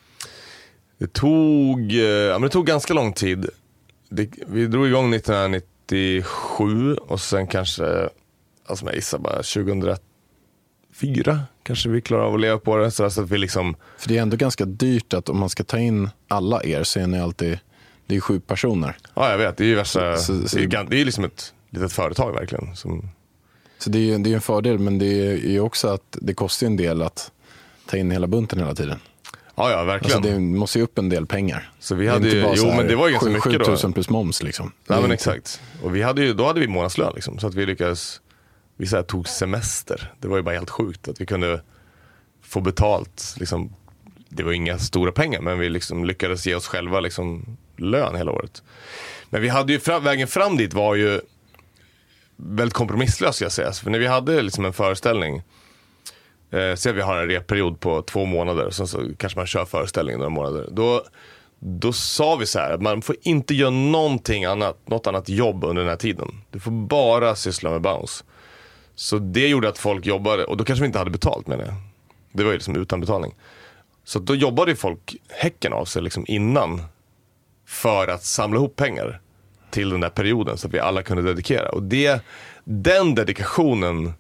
Det tog, eh, ja, men det tog ganska lång tid. Det, vi drog igång nittonhundranittiosju och sen kanske, alltså jag gissar bara tjugohundrafyra kanske vi klarar av att leva på det. Så att vi liksom... För det är ändå ganska dyrt att om man ska ta in alla er så är ni alltid, det är sju personer. Ja, jag vet, det är ju värsta, Så- så- det är, det är liksom ett litet företag verkligen. Som... Så det är ju det är en fördel, men det är ju också att det kostar en del att ta in hela bunten hela tiden. Ja, ja, verkligen. Alltså det måste ju upp en del pengar. Så vi Det är hade inte ju, bara så jo här men det var ju ganska sju- mycket då. sjutusen plus moms liksom. Det Nej är men inte- exakt. Och vi hade ju, då hade vi månadslön liksom, så att vi lyckades, vi så här tog semester. Det var ju bara helt sjukt att vi kunde få betalt liksom. Det var inga stora pengar, men vi liksom lyckades ge oss själva liksom lön hela året. Men vi hade ju fram, vägen fram dit var ju väldigt kompromisslös, ska jag säga. För när vi hade liksom en föreställning, eh, så att vi har en repperiod på två månader, så, så kanske man kör föreställningen några månader. Då, då sa vi så här att man får inte göra någonting annat, något annat jobb under den här tiden. Du får bara syssla med Bounce. Så det gjorde att folk jobbade, och då kanske vi inte hade betalt med det. Det var ju liksom utan betalning. Så då jobbade folk häcken av sig liksom innan för att samla ihop pengar till den där perioden så att vi alla kunde dedikera. Och det, den dedikationen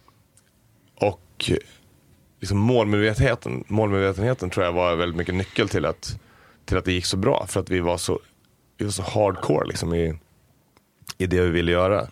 och liksom målmedvetenheten, målmedvetenheten tror jag var väldigt mycket nyckel till att, till att det gick så bra. För att vi var så, vi var så hardcore liksom i, i det vi ville göra.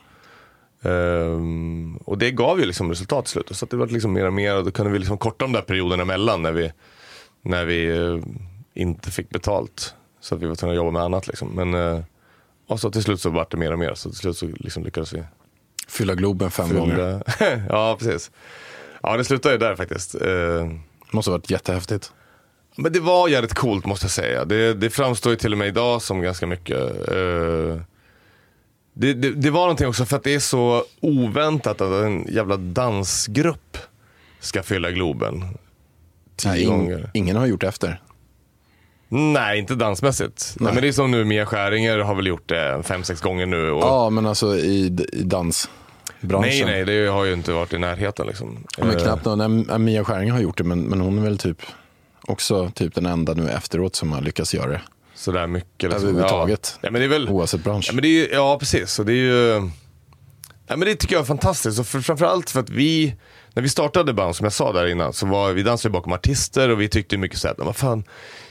Um, och det gav ju liksom resultat i slutet. Så att det var liksom mer och mer, och då kunde vi liksom korta de där perioderna emellan när vi, när vi uh, inte fick betalt. Så att vi var tvungna att jobba med annat liksom. Men uh, och så till slut så var det mer och mer. Så till slut så liksom lyckades vi Fylla Globen fem fylla... gånger. Ja, precis. Ja, det slutade ju där faktiskt. Uh, Måste ha varit jättehäftigt. Men det var jävligt coolt måste jag säga. Det, det framstår ju till och med idag som ganska mycket... Uh, det, det, det var någonting också för att det är så oväntat att en jävla dansgrupp ska fylla Globen tio Nej, ing, gånger. Ingen har gjort efter. Nej, inte dansmässigt. Nej. Nej, men det är som nu, Mia Skäringer har väl gjort det fem, sex gånger nu. Och... Ja, men alltså i, i dansbranschen. Nej, nej, det har ju inte varit i närheten liksom. Ja, men knappt någon. Mia Skäringer har gjort det, men, men hon är väl typ också typ den enda nu efteråt som har lyckats göra det. Sådär mycket. Liksom. Överhuvudtaget. Ja. Ja, men det är väl... Oavsett bransch. Ja, men det är ju, ja, precis. Så det är ju... Ja, men det tycker jag är fantastiskt. Och för, framförallt för att vi... När vi startade band, som jag sa där innan, så var vi dansade bakom artister och vi tyckte mycket så här, vad fan...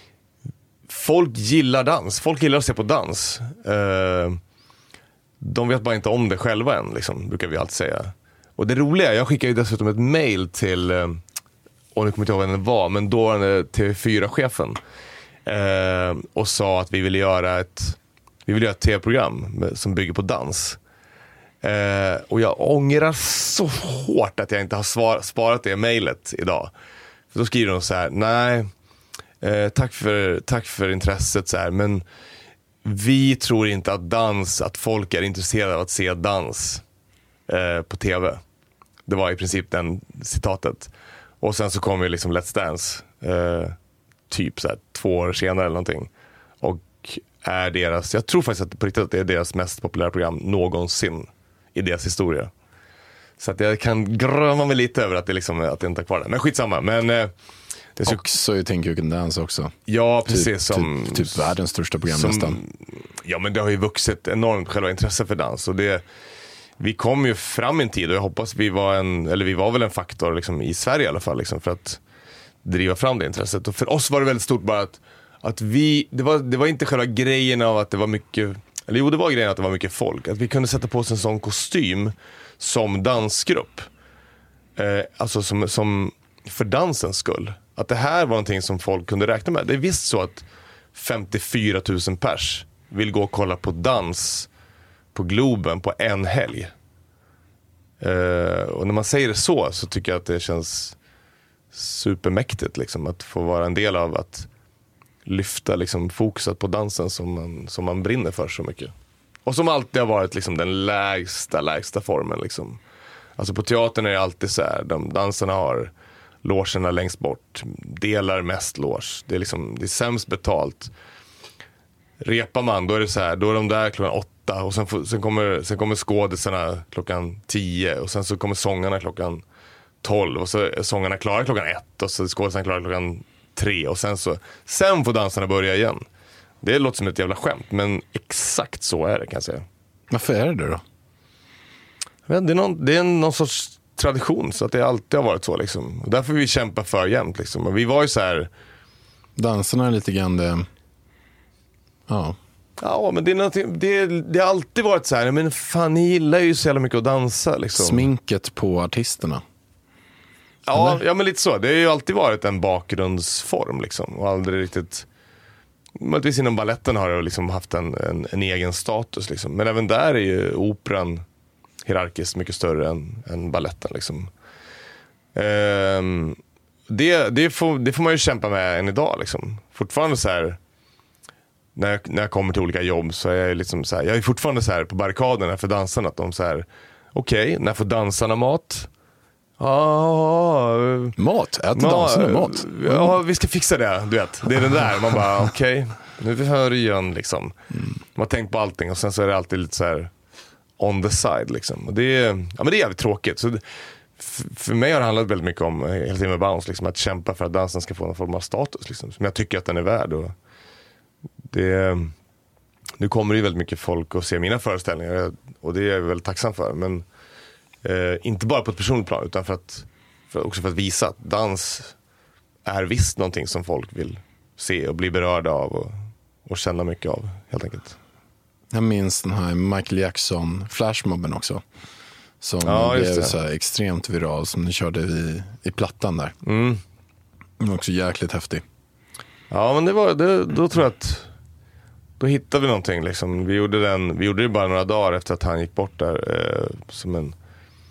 Folk gillar dans. Folk gillar att se på dans. Uh, de vet bara inte om det själva än, liksom, brukar vi alltid säga. Och det roliga, jag skickade ju dessutom ett mail till, uh, och nu kommer jag inte ihåg vem det var, men då var det T V fyra-chefen. Uh, och sa att vi ville göra ett, vi vill göra ett tv-program med, som bygger på dans. Uh, och jag ångrar så hårt att jag inte har svar, sparat det mailet idag. För då skriver de så här, nej... Eh, tack, för, tack för intresset så här, men vi tror inte att dans, att folk är intresserade av att se dans eh, på tv. Det var i princip den citatet. Och sen så kom ju liksom Let's Dance eh, typ så här, två år senare eller någonting. Och är deras, jag tror faktiskt att på riktigt att det är deras mest populära program någonsin i deras historia. Så att jag kan gröma mig lite över att det liksom, att det inte är kvar där. Men skitsamma, men eh, det är också ju Think You Can Dance också. Ja, precis. Typ, som, typ, typ världens största program som, nästan. Ja, men det har ju vuxit enormt själva intresse för dans. Och det, vi kom ju fram i en tid och jag hoppas vi var en, eller vi var väl en faktor liksom, i Sverige i alla fall, liksom, för att driva fram det intresset. Och för oss var det väldigt stort bara att, att vi, det var, det var inte själva grejen av att det var mycket, eller jo, det var grejen att det var mycket folk. Att vi kunde sätta på oss en sån kostym som dansgrupp. Eh, alltså som, som för dansens skull. Att det här var någonting som folk kunde räkna med. Det är visst så att femtiofyra tusen pers vill gå och kolla på dans på Globen på en helg. Uh, och när man säger det så så tycker jag att det känns supermäktigt liksom, att få vara en del av att lyfta liksom, fokuset på dansen som man, som man brinner för så mycket. Och som alltid har varit liksom, den lägsta, lägsta formen. Liksom. Alltså på teatern är det alltid så här, de dansarna har logerna längst bort, delar mest loge. Det är liksom, det är sämst betalt. Repar man, då är det så här, då är de där klockan åtta och sen, får, sen kommer sen kommer skådisarna klockan tio och sen så kommer sångarna klockan tolv och så är sångarna klara klockan ett och så är skådisarna klara klockan tre och sen så sen får dansarna börja igen. Det låter som ett jävla skämt, men exakt så är det, kan jag säga. Varför är det då? Men det är någon, det är någon sorts tradition, så att det alltid har varit så liksom. Och därför vi kämpar för jämt liksom. Och vi var ju så här, dansarna är lite grann det... Ja. Ja, men det är det, det har alltid varit så här, men fan, ni gillar ju så jävla mycket att dansa liksom. Sminket på artisterna. Ja, ja, men lite så. Det har ju alltid varit en bakgrundsform liksom. Och aldrig riktigt... Möjligtvis inom balletten har det liksom haft en, en, en egen status liksom. Men även där är ju operan hierarkiskt mycket större än, än balletten liksom. Ehm, det, det, får, det får man ju kämpa med än idag liksom. Fortfarande så här, när jag, när jag kommer till olika jobb så är jag liksom så här, jag är fortfarande så här på barrikaderna för dansarna, att de så här, okej, okay, när får dansarna mat? Ah, mat? Äter dansarna mat? Mm. Ja, vi ska fixa det, du vet. Det är den där, man bara okej, okay, nu vi hör igen liksom. Mm. Man har tänkt på allting och sen så är det alltid lite så här on the side liksom. Och det är, ja, men det är jävligt tråkigt. Så det, f- för mig har det handlat väldigt mycket om hela tiden med Bounce liksom, att kämpa för att dansen ska få någon form av status liksom, som jag tycker att den är värd. Och det, nu kommer det ju väldigt mycket folk och ser mina föreställningar och det är jag väldigt tacksam för, men eh, inte bara på ett personligt plan utan för att, för, också för att visa att dans är visst någonting som folk vill se och bli berörda av och, och känna mycket av, helt enkelt. Jag minns den här Michael Jackson flashmobben också, som ja, blev så här extremt viral, som ni körde i, i plattan där. Mm. Den var också jäkligt häftig. Ja, men det var, det, då tror jag att då hittade vi någonting liksom. Vi gjorde den, vi gjorde det bara några dagar efter att han gick bort där, eh, som en,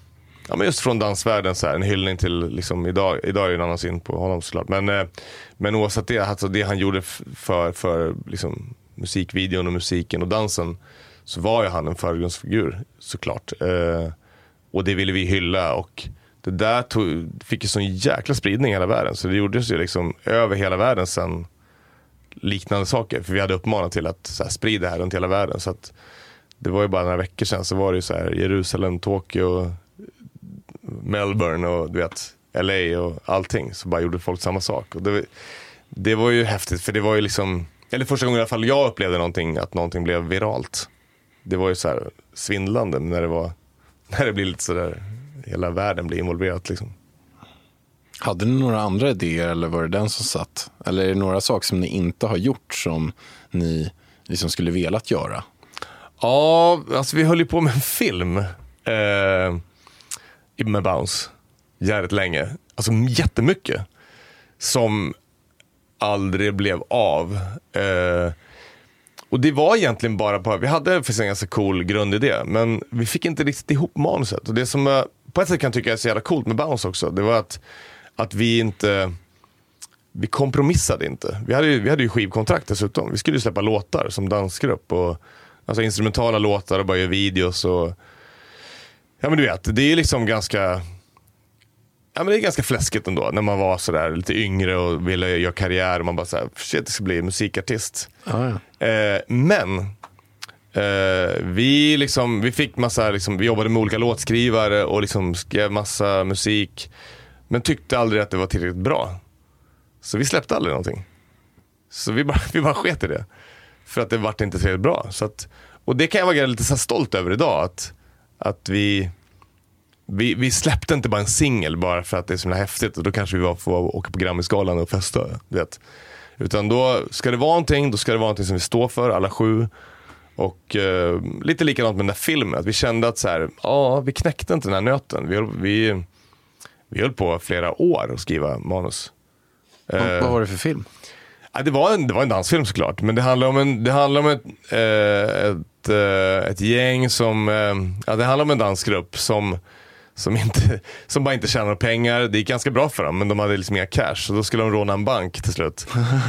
ja, men just från dansvärlden så här, en hyllning till liksom, idag, idag är det en annan syn på honom såklart. Men, eh, men oavsett det, alltså det han gjorde för, för liksom, musikvideon och musiken och dansen, så var ju han en förgrundsfigur såklart. Eh, och det ville vi hylla, och det där tog, fick ju sån jäkla spridning i hela världen. Så det gjordes ju liksom över hela världen sen liknande saker. För vi hade uppmanat till att så här, sprida det här runt hela världen. Så att det var ju bara några veckor sedan så var det ju så här Jerusalem, Tokyo, Melbourne och du vet L A och allting. Så bara gjorde folk samma sak. Och det, det var ju häftigt, för det var ju liksom, eller första gången i alla fall jag upplevde någonting, att någonting blev viralt. Det var ju så här svindlande när det var, när det blir lite så där, hela världen blir involverat liksom. Hade ni några andra idéer, eller var det den som satt? Eller är det några saker som ni inte har gjort som ni liksom skulle velat göra? Ja, alltså vi höll ju på med en film eh, med Bounce jävligt länge. Alltså jättemycket som aldrig blev av. Eh, och det var egentligen bara på, vi hade för sig en ganska cool grundidé, men vi fick inte riktigt ihop manuset. Och det som jag på ett sätt kan tycka är så jävla coolt med Bounce också, det var att, att vi inte, vi kompromissade inte. Vi hade ju, vi hade ju skivkontrakt dessutom. Vi skulle ju släppa låtar som dansgrupp, och alltså instrumentala låtar och bara göra videos och ja, men du vet, det är liksom ganska, ja, men det är ganska fläskigt ändå när man var så där lite yngre och ville göra karriär och man bara så här, shit, det ska bli musikartist. Ah, ja. eh, men eh, vi liksom, vi fick massa liksom, vi jobbade med olika låtskrivare och liksom skrev massa musik, men tyckte aldrig att det var tillräckligt bra. Så vi släppte aldrig någonting. Så vi bara, vi bara sket i det. För att det vart inte tillräckligt bra. Så att, och det kan jag vara lite så stolt över idag. Att, att vi, vi, vi släppte inte bara en singel bara för att det är så häftigt. Och då kanske vi var får åka på Grammy-skalan och festa. Vet. Utan då ska det vara någonting, då ska det vara någonting som vi står för, alla sju. Och eh, lite likadant med den där filmen. Att vi kände att så här, ja, vi knäckte inte den här nöten. Vi, vi, vi höll på flera år att skriva manus. Vad, eh, vad var det för film? Ja, det, var en, det var en dansfilm såklart. Men det handlar om, en, det handlar om ett, eh, ett, eh, ett gäng som, eh, ja, det handlar om en dansgrupp som, som, inte, som bara inte tjänar pengar. Det gick ganska bra för dem, men de hade liksom inga cash. Så då skulle de råna en bank till slut.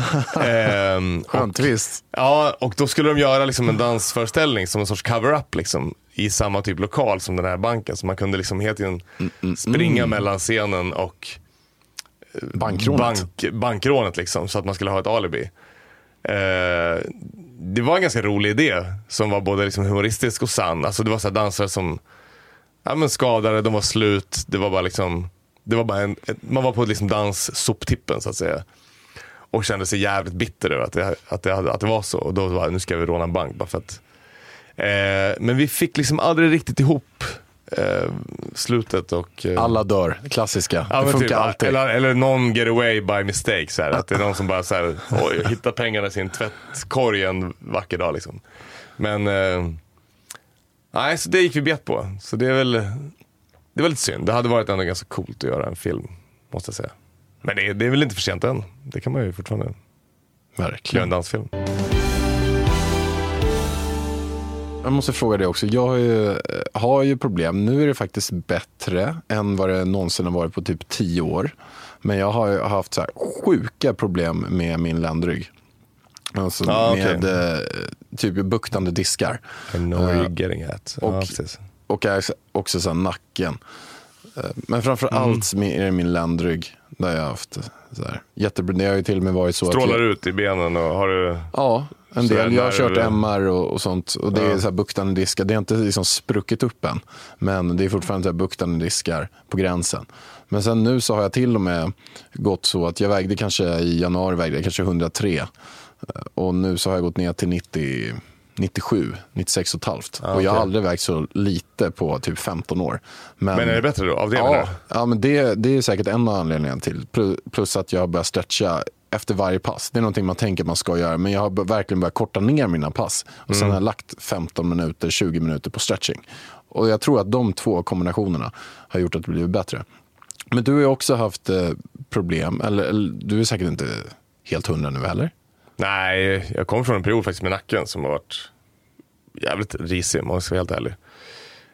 eh, Skönt, visst. Ja, och då skulle de göra liksom en dansföreställning som en sorts cover-up liksom, i samma typ lokal som den här banken. Så man kunde liksom helt tiden mm, mm, springa mm. mellan scenen och Bankrånet. Bank, bankrånet liksom, så att man skulle ha ett alibi. Eh, det var en ganska rolig idé som var både liksom humoristisk och sann. Alltså det var så här dansare som, ja, men skadade, de var slut. Det var bara liksom, det var bara en, ett, man var på liksom danssoptippen så att säga. Och kände sig jävligt bitter över att det, att det, att det var så. Och då var nu ska vi råna en bank bara för att. Eh, men vi fick liksom aldrig riktigt ihop Eh, slutet och eh, alla dör, klassiska. ja, det funkar typ, alltid. Eller, eller någon get away by mistake så här, att det är någon som bara så här, oj, hittar pengarna i sin tvättkorg en vacker dag liksom. Men eh, nej, så det gick vi bet på. Så det är väl det var lite synd. Det hade varit ändå ganska coolt att göra en film, måste jag säga. Men det, det är väl inte för sent än. Det kan man ju fortfarande verkligen göra en dansfilm. Jag måste fråga dig också. Jag har ju, har ju problem. Nu är det faktiskt bättre än vad det någonsin har varit på typ tio år. Men jag har ju haft så här sjuka problem med min ländrygg. Alltså ah, med okay. typ buktande diskar. I know where you're getting at. Och, ah, och också så här nacken. Men framför mm. allt är det min ländrygg. Där jag har haft så här jättebra. Det har ju till och med varit så. Strålar att jag, ut i benen och har du... Ja, en del. Jag har kört M R och, och sånt. Och det ja. är så här buktande diskar. Det är inte liksom spruckit upp än. Men det är fortfarande så här buktande diskar på gränsen. Men sen nu så har jag till och med gått så att jag vägde kanske i januari vägde jag kanske hundratre. Och nu så har jag gått ner till nittio, nittiosju, nittiosex och ett halvt. Ah, och jag har okay. aldrig vägt så lite på typ femton år. Men, men är det bättre då? Av det ja, ja, men det, det är säkert en av anledningarna till. Plus att jag har börjat stretcha efter varje pass. Det är någonting man tänker man ska göra. Men jag har verkligen börjat korta ner mina pass. Och mm. sen har jag lagt femton minuter, tjugo minuter på stretching. Och jag tror att de två kombinationerna har gjort att det blivit bättre. Men du har ju också haft eh, problem. Eller, eller du är säkert inte helt hundra nu heller. Nej, jag kom från en period faktiskt med nacken som har varit jävligt risig, om jag ska vara helt ärlig.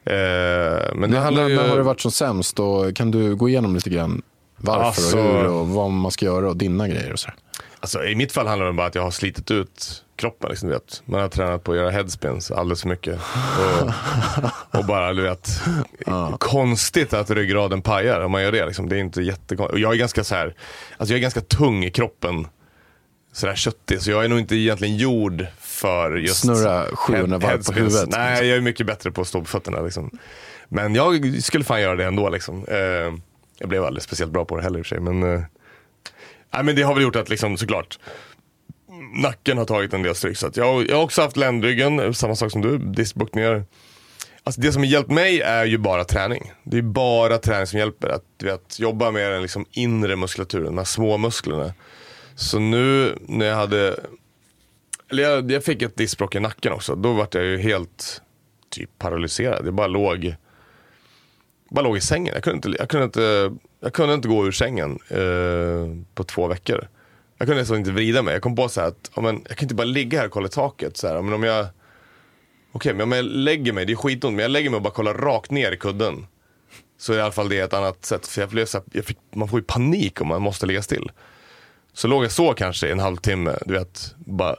Eh, men det när, handlar när, ju... när har det varit som sämst? Och kan du gå igenom lite grann varför alltså... och hur och vad man ska göra och dina grejer och så? Alltså, i mitt fall handlar det bara att jag har slitit ut kroppen. Liksom, du vet. Man har tränat på att göra headspins alldeles för mycket. Och, och bara, du vet, ja. Konstigt att ryggraden pajar om man gör det. Liksom. Det är inte jättekonstigt. Och jag är ganska så här, alltså jag är ganska tung i kroppen. Sådär köttig. Så jag är nog inte egentligen gjord för just snurra sjuhundra varv på huvudet. Nej, jag är mycket bättre på att stå på fötterna. Liksom. Men jag skulle fan göra det ändå. Liksom. Eh, jag blev aldrig speciellt bra på det heller i och för sig. Men... Eh, Nej, men det har väl gjort att liksom, såklart nacken har tagit en del stryk. Så att jag, jag har också haft ländryggen, samma sak som du, diskbuktningar. Alltså det som har hjälpt mig är ju bara träning. Det är bara träning som hjälper. Att du vet, jobba med den liksom inre muskulaturen, de här små musklerna. Så nu när jag hade, eller jag, jag fick ett diskbråck i nacken också. Då var jag ju helt typ paralyserad. Jag bara låg bara låg i sängen. Jag kunde inte, jag kunde inte, jag kunde inte gå ur sängen eh, på två veckor. Jag kunde nästan inte vrida mig. Jag kom på så här att, ja, men, jag kan inte bara ligga här och kolla i taket. Så här, men om jag, okej, okay, men om jag lägger mig, det är skitont, men jag lägger mig och bara kollar rakt ner i kudden. Så i alla fall det är ett annat sätt. För jag blev så här, jag fick, man får ju panik om man måste ligga still. Så låg jag så kanske en halvtimme, du vet, bara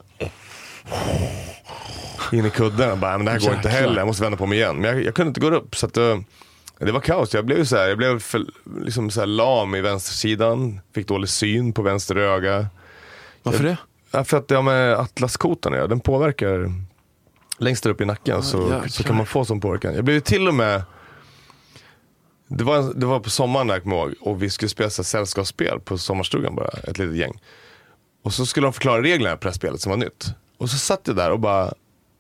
in i kudden och bara, men det här går inte heller, jag måste vända på mig igen. Men jag, jag kunde inte gå upp, så att uh, det var kaos. Jag blev så här, jag blev för, liksom så här lam i vänstersidan, fick dålig syn på vänster öga. Varför jag, det? Ja, för att jag med atlaskotan, ja, den påverkar längst där upp i nacken, ah, så, så kan man få sån påverkan. Jag blev till och med, det var, det var på sommaren där jag kommer ihåg, och vi skulle spela så sällskapsspel på sommarstugan bara, ett litet gäng. Och så skulle de förklara reglerna på det här spelet som var nytt. Och så satt jag där och bara,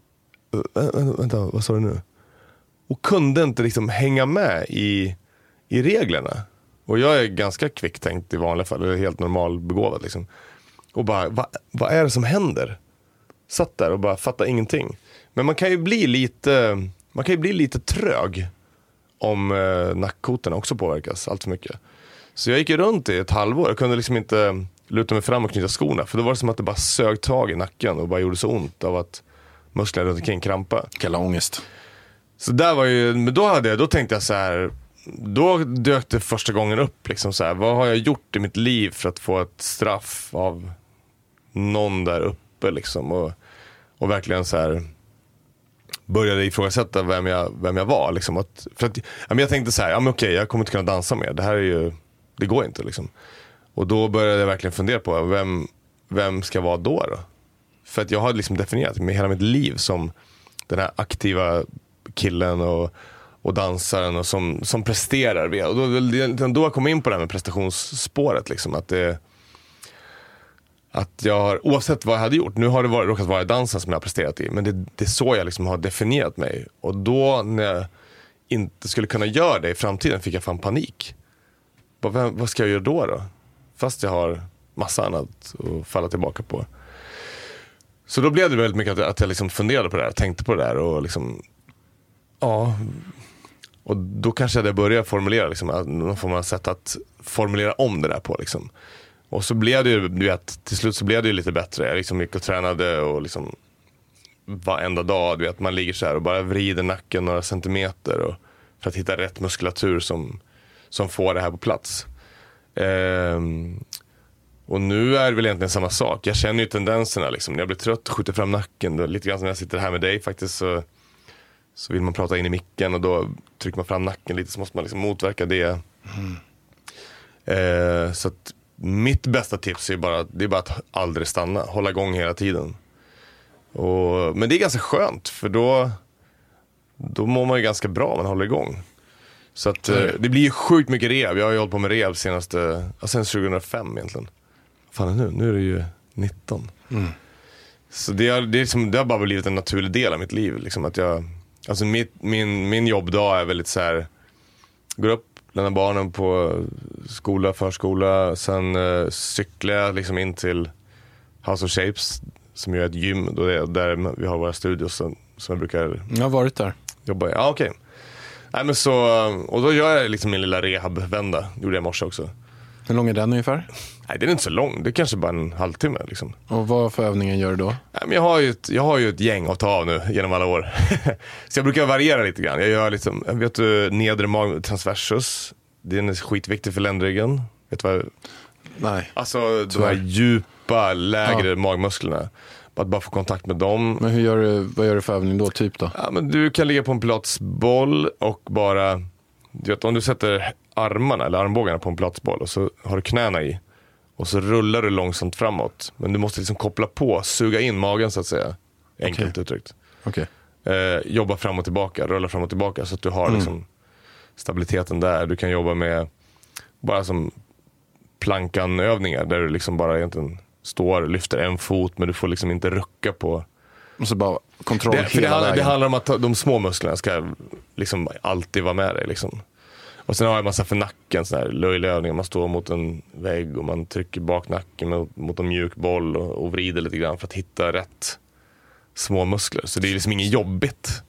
vänta, vad sa du nu? Och kunde inte liksom hänga med i, i reglerna. Och jag är ganska kvicktänkt i vanliga fall, eller helt normal begåvad liksom. Och bara, va, vad är det som händer? Satt där och bara fattade ingenting. Men man kan ju bli lite, man kan ju bli lite trög om eh, nackkotorna också påverkas allt för mycket. Så jag gick ju runt i ett halvår. Jag kunde liksom inte luta mig fram och knyta skorna. För då var det som att det bara sög tag i nacken och bara gjorde så ont av att musklerna runt omkring krampa. Kalla ångest. Så där var ju, men då hade jag, då tänkte jag så här, då dök det första gången upp liksom så här, vad har jag gjort i mitt liv för att få ett straff av någon där uppe liksom, och, och verkligen så här började ifrågasätta vem jag, vem jag var liksom. Att, för att, ja, men jag tänkte så här, ja men okej, jag kommer inte kunna dansa mer, det här är ju, det går inte liksom. Och då började jag verkligen fundera på vem, vem ska vara då då? För att jag hade liksom definierat med hela mitt liv som den här aktiva killen och, och dansaren och som, som presterar. Och då, då jag kom in på det här med prestationsspåret liksom, att det, att jag har, oavsett vad jag hade gjort, nu har det varit, råkat vara dansen som jag har presterat i, men det, det är så jag liksom har definierat mig. Och då när jag inte skulle kunna göra det i framtiden fick jag fan panik. Vad, vad ska jag göra då då? Fast jag har massa annat att falla tillbaka på. Så då blev det väldigt mycket att, att jag liksom funderade på det här, tänkte på det där och liksom, ja, och då kanske jag började formulera liksom, någon form av sätt att formulera om det där på liksom. Och så blev det ju, du vet, till slut så blev det ju lite bättre. Jag liksom gick och tränade och liksom varenda dag, du vet, man ligger så här och bara vrider nacken några centimeter och, för att hitta rätt muskulatur som, som får det här på plats. Ehm, och nu är det väl egentligen samma sak. Jag känner ju tendenserna liksom. När jag blir trött och skjuter fram nacken, då, lite grann som när jag sitter här med dig faktiskt, så, så vill man prata in i micken och då trycker man fram nacken lite, så måste man liksom motverka det. Mm. Ehm, så att mitt bästa tips är bara, det är bara att aldrig stanna, hålla igång hela tiden. Och, men det är ganska skönt, för då då mår man ju ganska bra om man håller igång. Så att mm. det blir ju sjukt mycket rehab. Jag har ju hållit på med rehab senaste, sen tjugohundrafem egentligen. Fan är det nu? Nu är det ju nitton. Mm. Så det, är, det, är liksom, det har bara blivit en naturlig del av mitt liv liksom, att jag, alltså mitt, min, min jobbdag är väldigt så här, går upp, lämnar barnen på skola, förskola, sen uh, cyklar jag liksom in till House of Shapes, som är ett gym då det är där vi har våra studios som, som jag brukar. Jag har varit där. Jobba i. Ja, okej. Okay. Nej, men så, och då gör jag liksom min lilla rehabvända. Gjorde jag i morse också. Hur lång är den ungefär? Nej, den är inte så lång. Det är kanske bara en halvtimme liksom. Och vad för övningen gör du då? Nej, men jag, har ju ett, jag har ju ett gäng att ta av nu genom alla år. Så jag brukar variera lite grann. Jag gör liksom, jag vet du, nedre mag transversus. Den är skitviktig för ländryggen. Vet du vad? Nej. Alltså de här djupa, lägre ja. magmusklerna. Att bara få kontakt med dem. Men hur gör du, vad gör du för övning då, typ då? Ja, men du kan ligga på en pilatesboll och bara, du vet, om du sätter armarna eller armbågarna på en pilatesboll och så har du knäna i och så rullar du långsamt framåt. Men du måste liksom koppla på, suga in magen så att säga. Enkelt okay. uttryckt. Okay. Eh, jobba fram och tillbaka, rulla fram och tillbaka så att du har mm. liksom stabiliteten där. Du kan jobba med bara som plankanövningar där du liksom bara egentligen står, lyfter en fot men du får liksom inte rucka på. Och så bara kontroll det, hela för det handlar, vägen. Det handlar om att ta, de små musklerna ska liksom alltid vara med dig liksom. Och sen har jag en massa för nacken, sån här löjliga övningar. Man står mot en vägg och man trycker bak nacken mot, mot en mjuk boll och, och vrider lite grann för att hitta rätt små muskler. Så det är liksom inget jobbigt.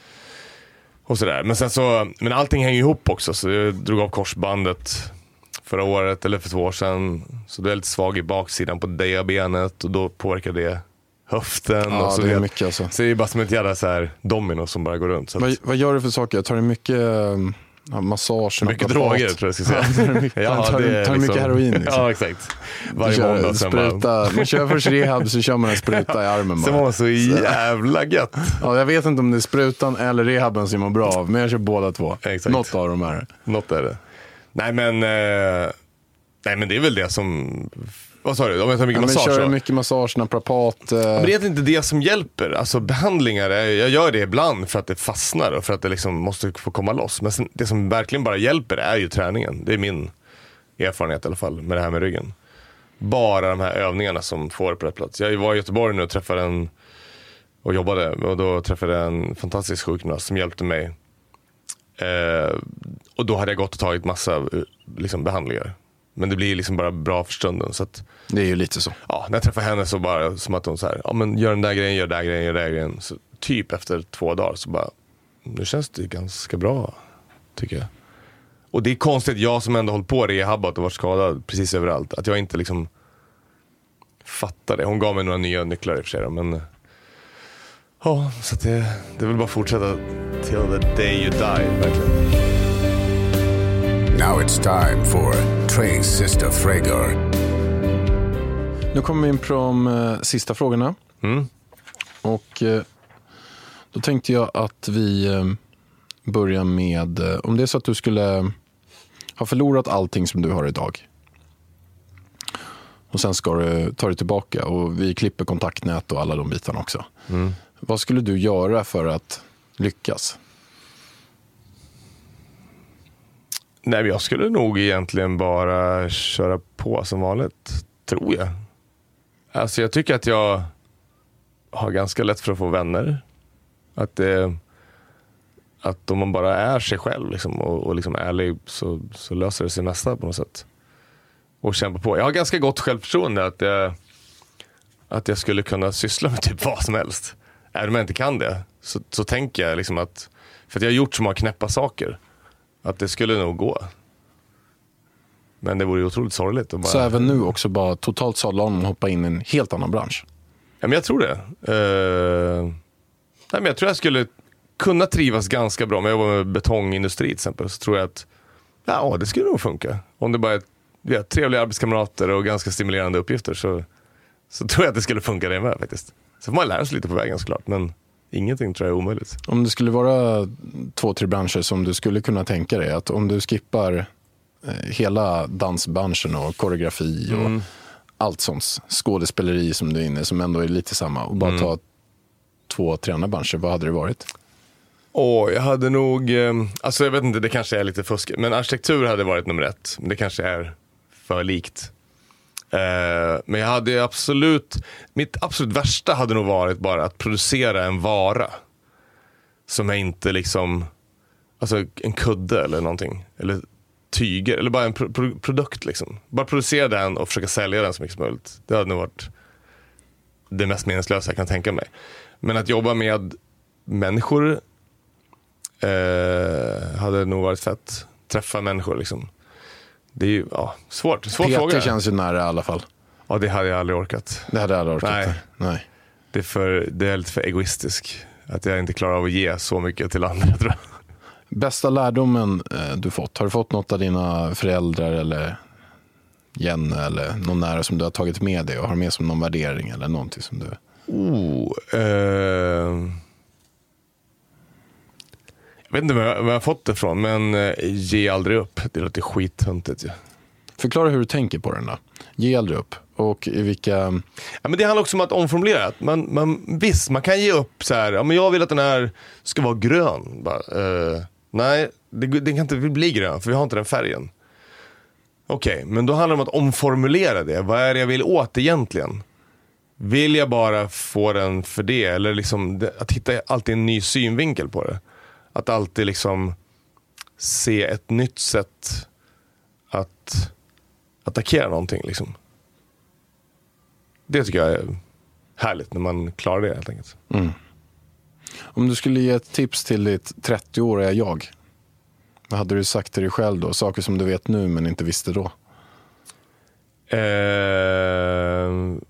Och sådär. Men sen så, men allting hänger ihop också. Så jag drog av korsbandet förra året eller för två år sedan. Så du är lite svag i baksidan på det benet och då påverkar det höften. Ja, och så det är vet, mycket alltså. Så det är bara som ett jävla så här domino som bara går runt. Så att, vad, vad gör du för saker? Tar du mycket ja, massage? Mycket droger tror jag ska säga. Ja, tar du mycket, ja, tar, det tar du mycket liksom, heroin? Liksom. Ja, exakt. Varje kör, måndag. Spruta, bara... Man kör först rehab så kör man en spruta i armen bara. Det var så jävla gött. Ja, jag vet inte om det är sprutan eller rehaben som man bra av, men jag kör båda två. Exakt. Något av dem är det. Något är det. Nej men, eh, nej men det är väl det som... Vad sa du? Om jag tar mycket ja, massage? Men kör du mycket massage, naprapat? Eh... Men det är inte det som hjälper. Alltså behandlingar, jag gör det ibland för att det fastnar och för att det liksom måste få komma loss. Men sen, det som verkligen bara hjälper är ju träningen. Det är min erfarenhet i alla fall med det här med ryggen. Bara de här övningarna som får på rätt plats. Jag var i Göteborg nu och träffade en och jobbade och då träffade jag en fantastisk sjukgymnast som hjälpte mig. Eh, och då hade jag gått och tagit massa liksom, behandlingar. Men det blir liksom bara bra för stunden så att, det är ju lite så. Ja, när jag träffar henne så bara som att hon så här, ja men gör den där grejen, gör den där grejen, gör den där grejen. Så typ efter två dagar så bara, nu känns det ganska bra, tycker jag. Och det är konstigt, jag som ändå hållit på rehabbat och varit skadad precis överallt, att jag inte liksom fattar det. Hon gav mig några nya nycklar i och för sig, men ja, så att det, det vill bara fortsätta till the day you die, verkligen. Now it's time for Tres Sista Frågor. Nu kommer vi in på de eh, sista frågorna. Mm. Och eh, då tänkte jag att vi eh, börjar med, eh, om det är så att du skulle ha förlorat allting som du har idag. Och sen ska du ta det tillbaka och vi klipper kontaktnät och alla de bitarna också. Mm. Vad skulle du göra för att lyckas? Nej, jag skulle nog egentligen bara köra på som vanligt, tror jag. Alltså jag tycker att jag har ganska lätt för att få vänner. Att, det, att om man bara är sig själv liksom, och, och liksom ärlig så, så löser det sig mesta på något sätt. Och kämpa på. Jag har ganska gott självförtroende att jag, att jag skulle kunna syssla med typ vad som helst. Även om jag inte kan det så, så tänker jag liksom att, för att jag har gjort så många knäppa saker, att det skulle nog gå. Men det vore ju otroligt sorgligt. Att bara... Så även nu också bara totalt sadla om och hoppa in i en helt annan bransch? Ja, men jag tror det. Uh... Nej, men jag tror jag skulle kunna trivas ganska bra. Om jag jobbar med betongindustri till exempel, så tror jag att ja, det skulle nog funka. Om det bara är vet, trevliga arbetskamrater och ganska stimulerande uppgifter så, så tror jag att det skulle funka det med faktiskt. Så får man lära sig lite på vägen såklart, men ingenting tror jag är omöjligt. Om det skulle vara två, tre branscher som du skulle kunna tänka dig, att om du skippar eh, hela dansbranschen och koreografi och mm. allt sånt, skådespeleri som du är inne som ändå är lite samma, och bara mm. ta två, tre andra branscher, vad hade det varit? Åh, jag hade nog, eh, alltså jag vet inte, det kanske är lite fusk, men arkitektur hade varit nummer ett. Men det kanske är för likt. Eh, men jag hade absolut, mitt absolut värsta hade nog varit bara att producera en vara som är inte liksom, alltså en kudde eller någonting, eller tyger, eller bara en pro- pro- produkt liksom. Bara producera den och försöka sälja den så mycket som möjligt. Det hade nog varit det mest meningslösa jag kan tänka mig. Men att jobba med människor eh, hade nog varit fett. Träffa människor liksom. Det är ju ja, svårt. Svår Peter fråga. känns ju nära i alla fall. Ja, det hade jag aldrig orkat. Det hade jag aldrig orkat. Nej. Nej. Det är, för, det är lite för egoistisk. Att jag inte klarar av att ge så mycket till andra, tror jag. Bästa lärdomen eh, du fått? Har du fått något av dina föräldrar eller Jenny eller någon nära som du har tagit med dig och har med som någon värdering eller någonting som du... Oh, eh... Jag vet inte var jag har fått det ifrån, men eh, ge aldrig upp. Det låter skithuntigt ju. Ja. Förklara hur du tänker på den då. Ge aldrig upp. Och i vilka... Ja, men det handlar också om att omformulera. Man, man, visst, man kan ge upp så här. Ja, men jag vill att den här ska vara grön. Bara, eh, nej, det, det kan inte bli grön för vi har inte den färgen. Okej, okay, men då handlar det om att omformulera det. Vad är det jag vill åt egentligen? Vill jag bara få den för det? Eller liksom att hitta alltid en ny synvinkel på det. Att alltid liksom se ett nytt sätt att attackera någonting liksom. Det tycker jag är härligt när man klarar det helt enkelt. Mm. Om du skulle ge ett tips till ditt trettioåriga jag, vad hade du sagt till dig själv då? Saker som du vet nu men inte visste då. Eh,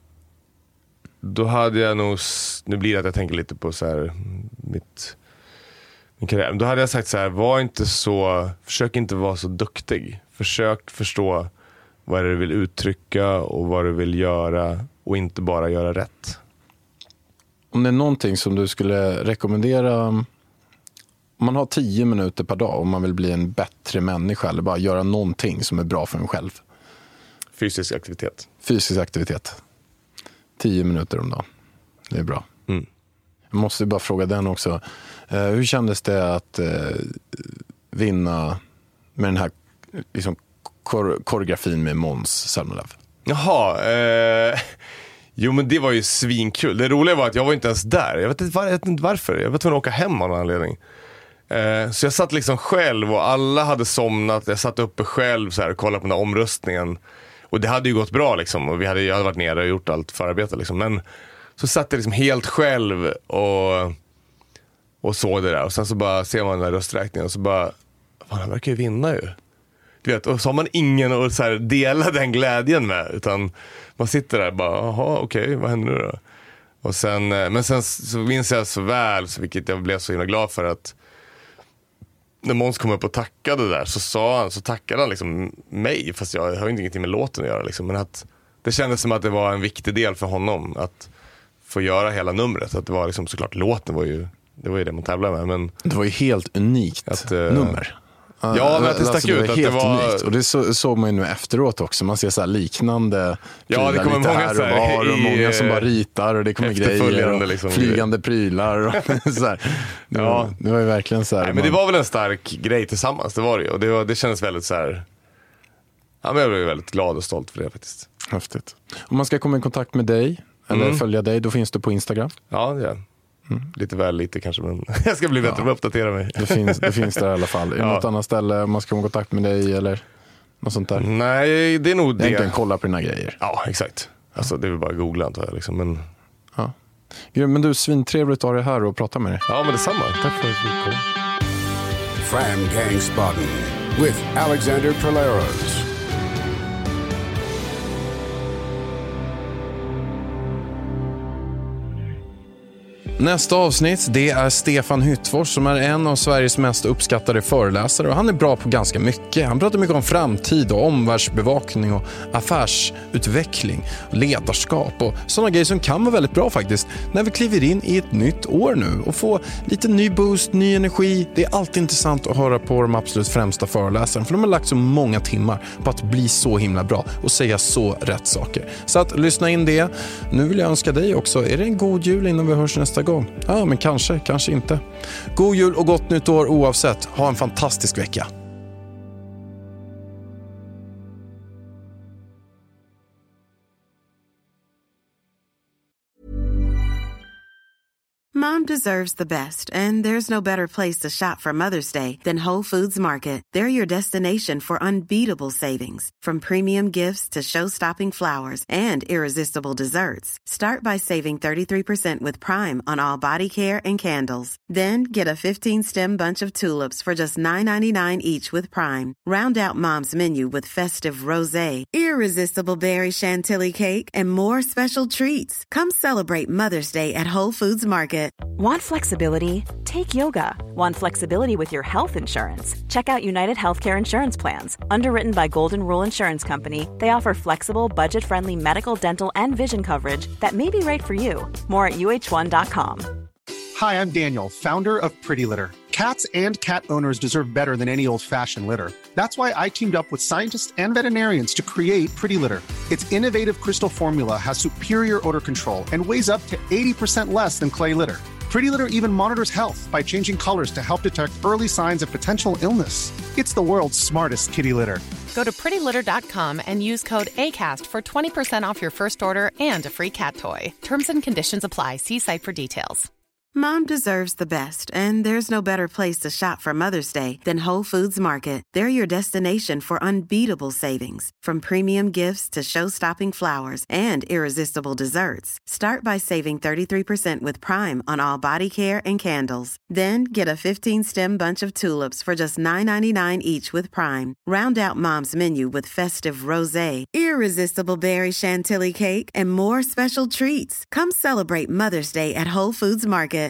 då hade jag nog, nu blir det att jag tänker lite på så här mitt min karriär. Då hade jag sagt så här, var inte så, försök inte vara så duktig. Försök förstå vad du vill uttrycka och vad du vill göra och inte bara göra rätt. Om det är någonting som du skulle rekommendera, om man har tio minuter per dag och man vill bli en bättre människa eller bara göra någonting som är bra för en själv. Fysisk aktivitet. Fysisk aktivitet. Tio minuter om dagen. Det är bra. Mm. Jag måste bara fråga den också. Uh, hur kändes det att uh, vinna med den här liksom, kor- koreografin med Måns Zelmerlöw? Jaha, eh, jo men det var ju svinkul. Det roliga var att jag var inte ens där. Jag vet inte, var, jag vet inte varför. Jag var tvungen att åka hem av någon anledning. Eh, så jag satt liksom själv och alla hade somnat. Jag satt uppe själv så här, och kollade på den här omröstningen. Och det hade ju gått bra liksom. Och vi hade, jag hade varit nere och gjort allt förarbete liksom. Men så satt jag liksom helt själv och, och såg det där. Och sen så bara ser man den där rösträkningen och så bara, fan han verkar ju vinna ju. Du vet, och så har man ingen att så här dela den glädjen med, utan man sitter där och bara, jaha okej, okay, vad händer nu då? Och sen, men sen så minns jag så väl, så vilket jag blev så himla glad för, att när Måns kom upp och tackade där så sa han, så tackade han liksom mig, fast jag har ju ingenting med låten att göra liksom, men att det kändes som att det var en viktig del för honom att få göra hela numret, att det var liksom såklart låten var ju, det var ju det man tävlade med, men det var ju helt unikt att, nummer. Ja, men att det stack alltså, ut det att helt det var unikt. Och det så, såg man ju nu efteråt också. Man ser så här liknande ja, det kommer lite många här och var och i, många som bara ritar och det kommer grejer och liksom, flygande prylar och så här. Det, ja. var, det var ju verkligen så här. Nej, man... men det var väl en stark grej tillsammans, det var det ju. Och det, var, det kändes väldigt så här. Ja, men jag blev väldigt glad och stolt för det faktiskt. Häftigt. Om man ska komma i kontakt med dig eller mm. följa dig, då finns du på Instagram. Ja, det är Mm. Lite väl lite kanske, men jag ska bli bättre ja. på att uppdatera mig. Det finns, det finns där i alla fall. Är det ja. något annat ställe om man ska komma i kontakt med dig eller något sånt där? Nej, det är nog det. Egentligen kolla på dina grejer. Ja, exakt. Alltså det är väl bara att googla antar jag liksom, men... Ja. Men du, svintrevligt att ha dig här och prata med dig. Ja, men detsamma. Tack för att vi kom. Fram Gangsbaden with Alexander Polaros. Nästa avsnitt, det är Stefan Hyttfors som är en av Sveriges mest uppskattade föreläsare och han är bra på ganska mycket. Han pratar mycket om framtid och omvärldsbevakning och affärsutveckling och ledarskap och sådana grejer som kan vara väldigt bra faktiskt när vi kliver in i ett nytt år nu och får lite ny boost, ny energi. Det är alltid intressant att höra på de absolut främsta föreläsarna för de har lagt så många timmar på att bli så himla bra och säga så rätt saker. Så att lyssna in det. Nu vill jag önska dig också, är det en god jul innan vi hörs nästa gång? Ja, men kanske, kanske inte. God jul och gott nytt år oavsett. Ha en fantastisk vecka. Mom Mom deserves the best, and there's no better place to shop for Mother's Day than Whole Foods Market. They're your destination for unbeatable savings, from premium gifts to show-stopping flowers and irresistible desserts. Start by saving thirty-three percent with Prime on all body care and candles. Then get a fifteen-stem bunch of tulips for just nine ninety-nine each with Prime. Round out Mom's menu with festive rosé, irresistible berry chantilly cake, and more special treats. Come celebrate Mother's Day at Whole Foods Market. Want flexibility? Take yoga. Want flexibility with your health insurance? Check out United Healthcare Insurance Plans. Underwritten by Golden Rule Insurance Company, they offer flexible, budget-friendly medical, dental, and vision coverage that may be right for you. More at U H one dot com. Hi, I'm Daniel, founder of Pretty Litter. Cats and cat owners deserve better than any old-fashioned litter. That's why I teamed up with scientists and veterinarians to create Pretty Litter. Its innovative crystal formula has superior odor control and weighs up to eighty percent less than clay litter. Pretty Litter even monitors health by changing colors to help detect early signs of potential illness. It's the world's smartest kitty litter. Go to pretty litter dot com and use code ACAST for twenty percent off your first order and a free cat toy. Terms and conditions apply. See site for details. Mom deserves the best, and there's no better place to shop for Mother's Day than Whole Foods Market. They're your destination for unbeatable savings, from premium gifts to show-stopping flowers and irresistible desserts. Start by saving thirty-three percent with Prime on all body care and candles. Then get a fifteen-stem bunch of tulips for just nine ninety-nine each with Prime. Round out Mom's menu with festive rosé, irresistible berry chantilly cake, and more special treats. Come celebrate Mother's Day at Whole Foods Market.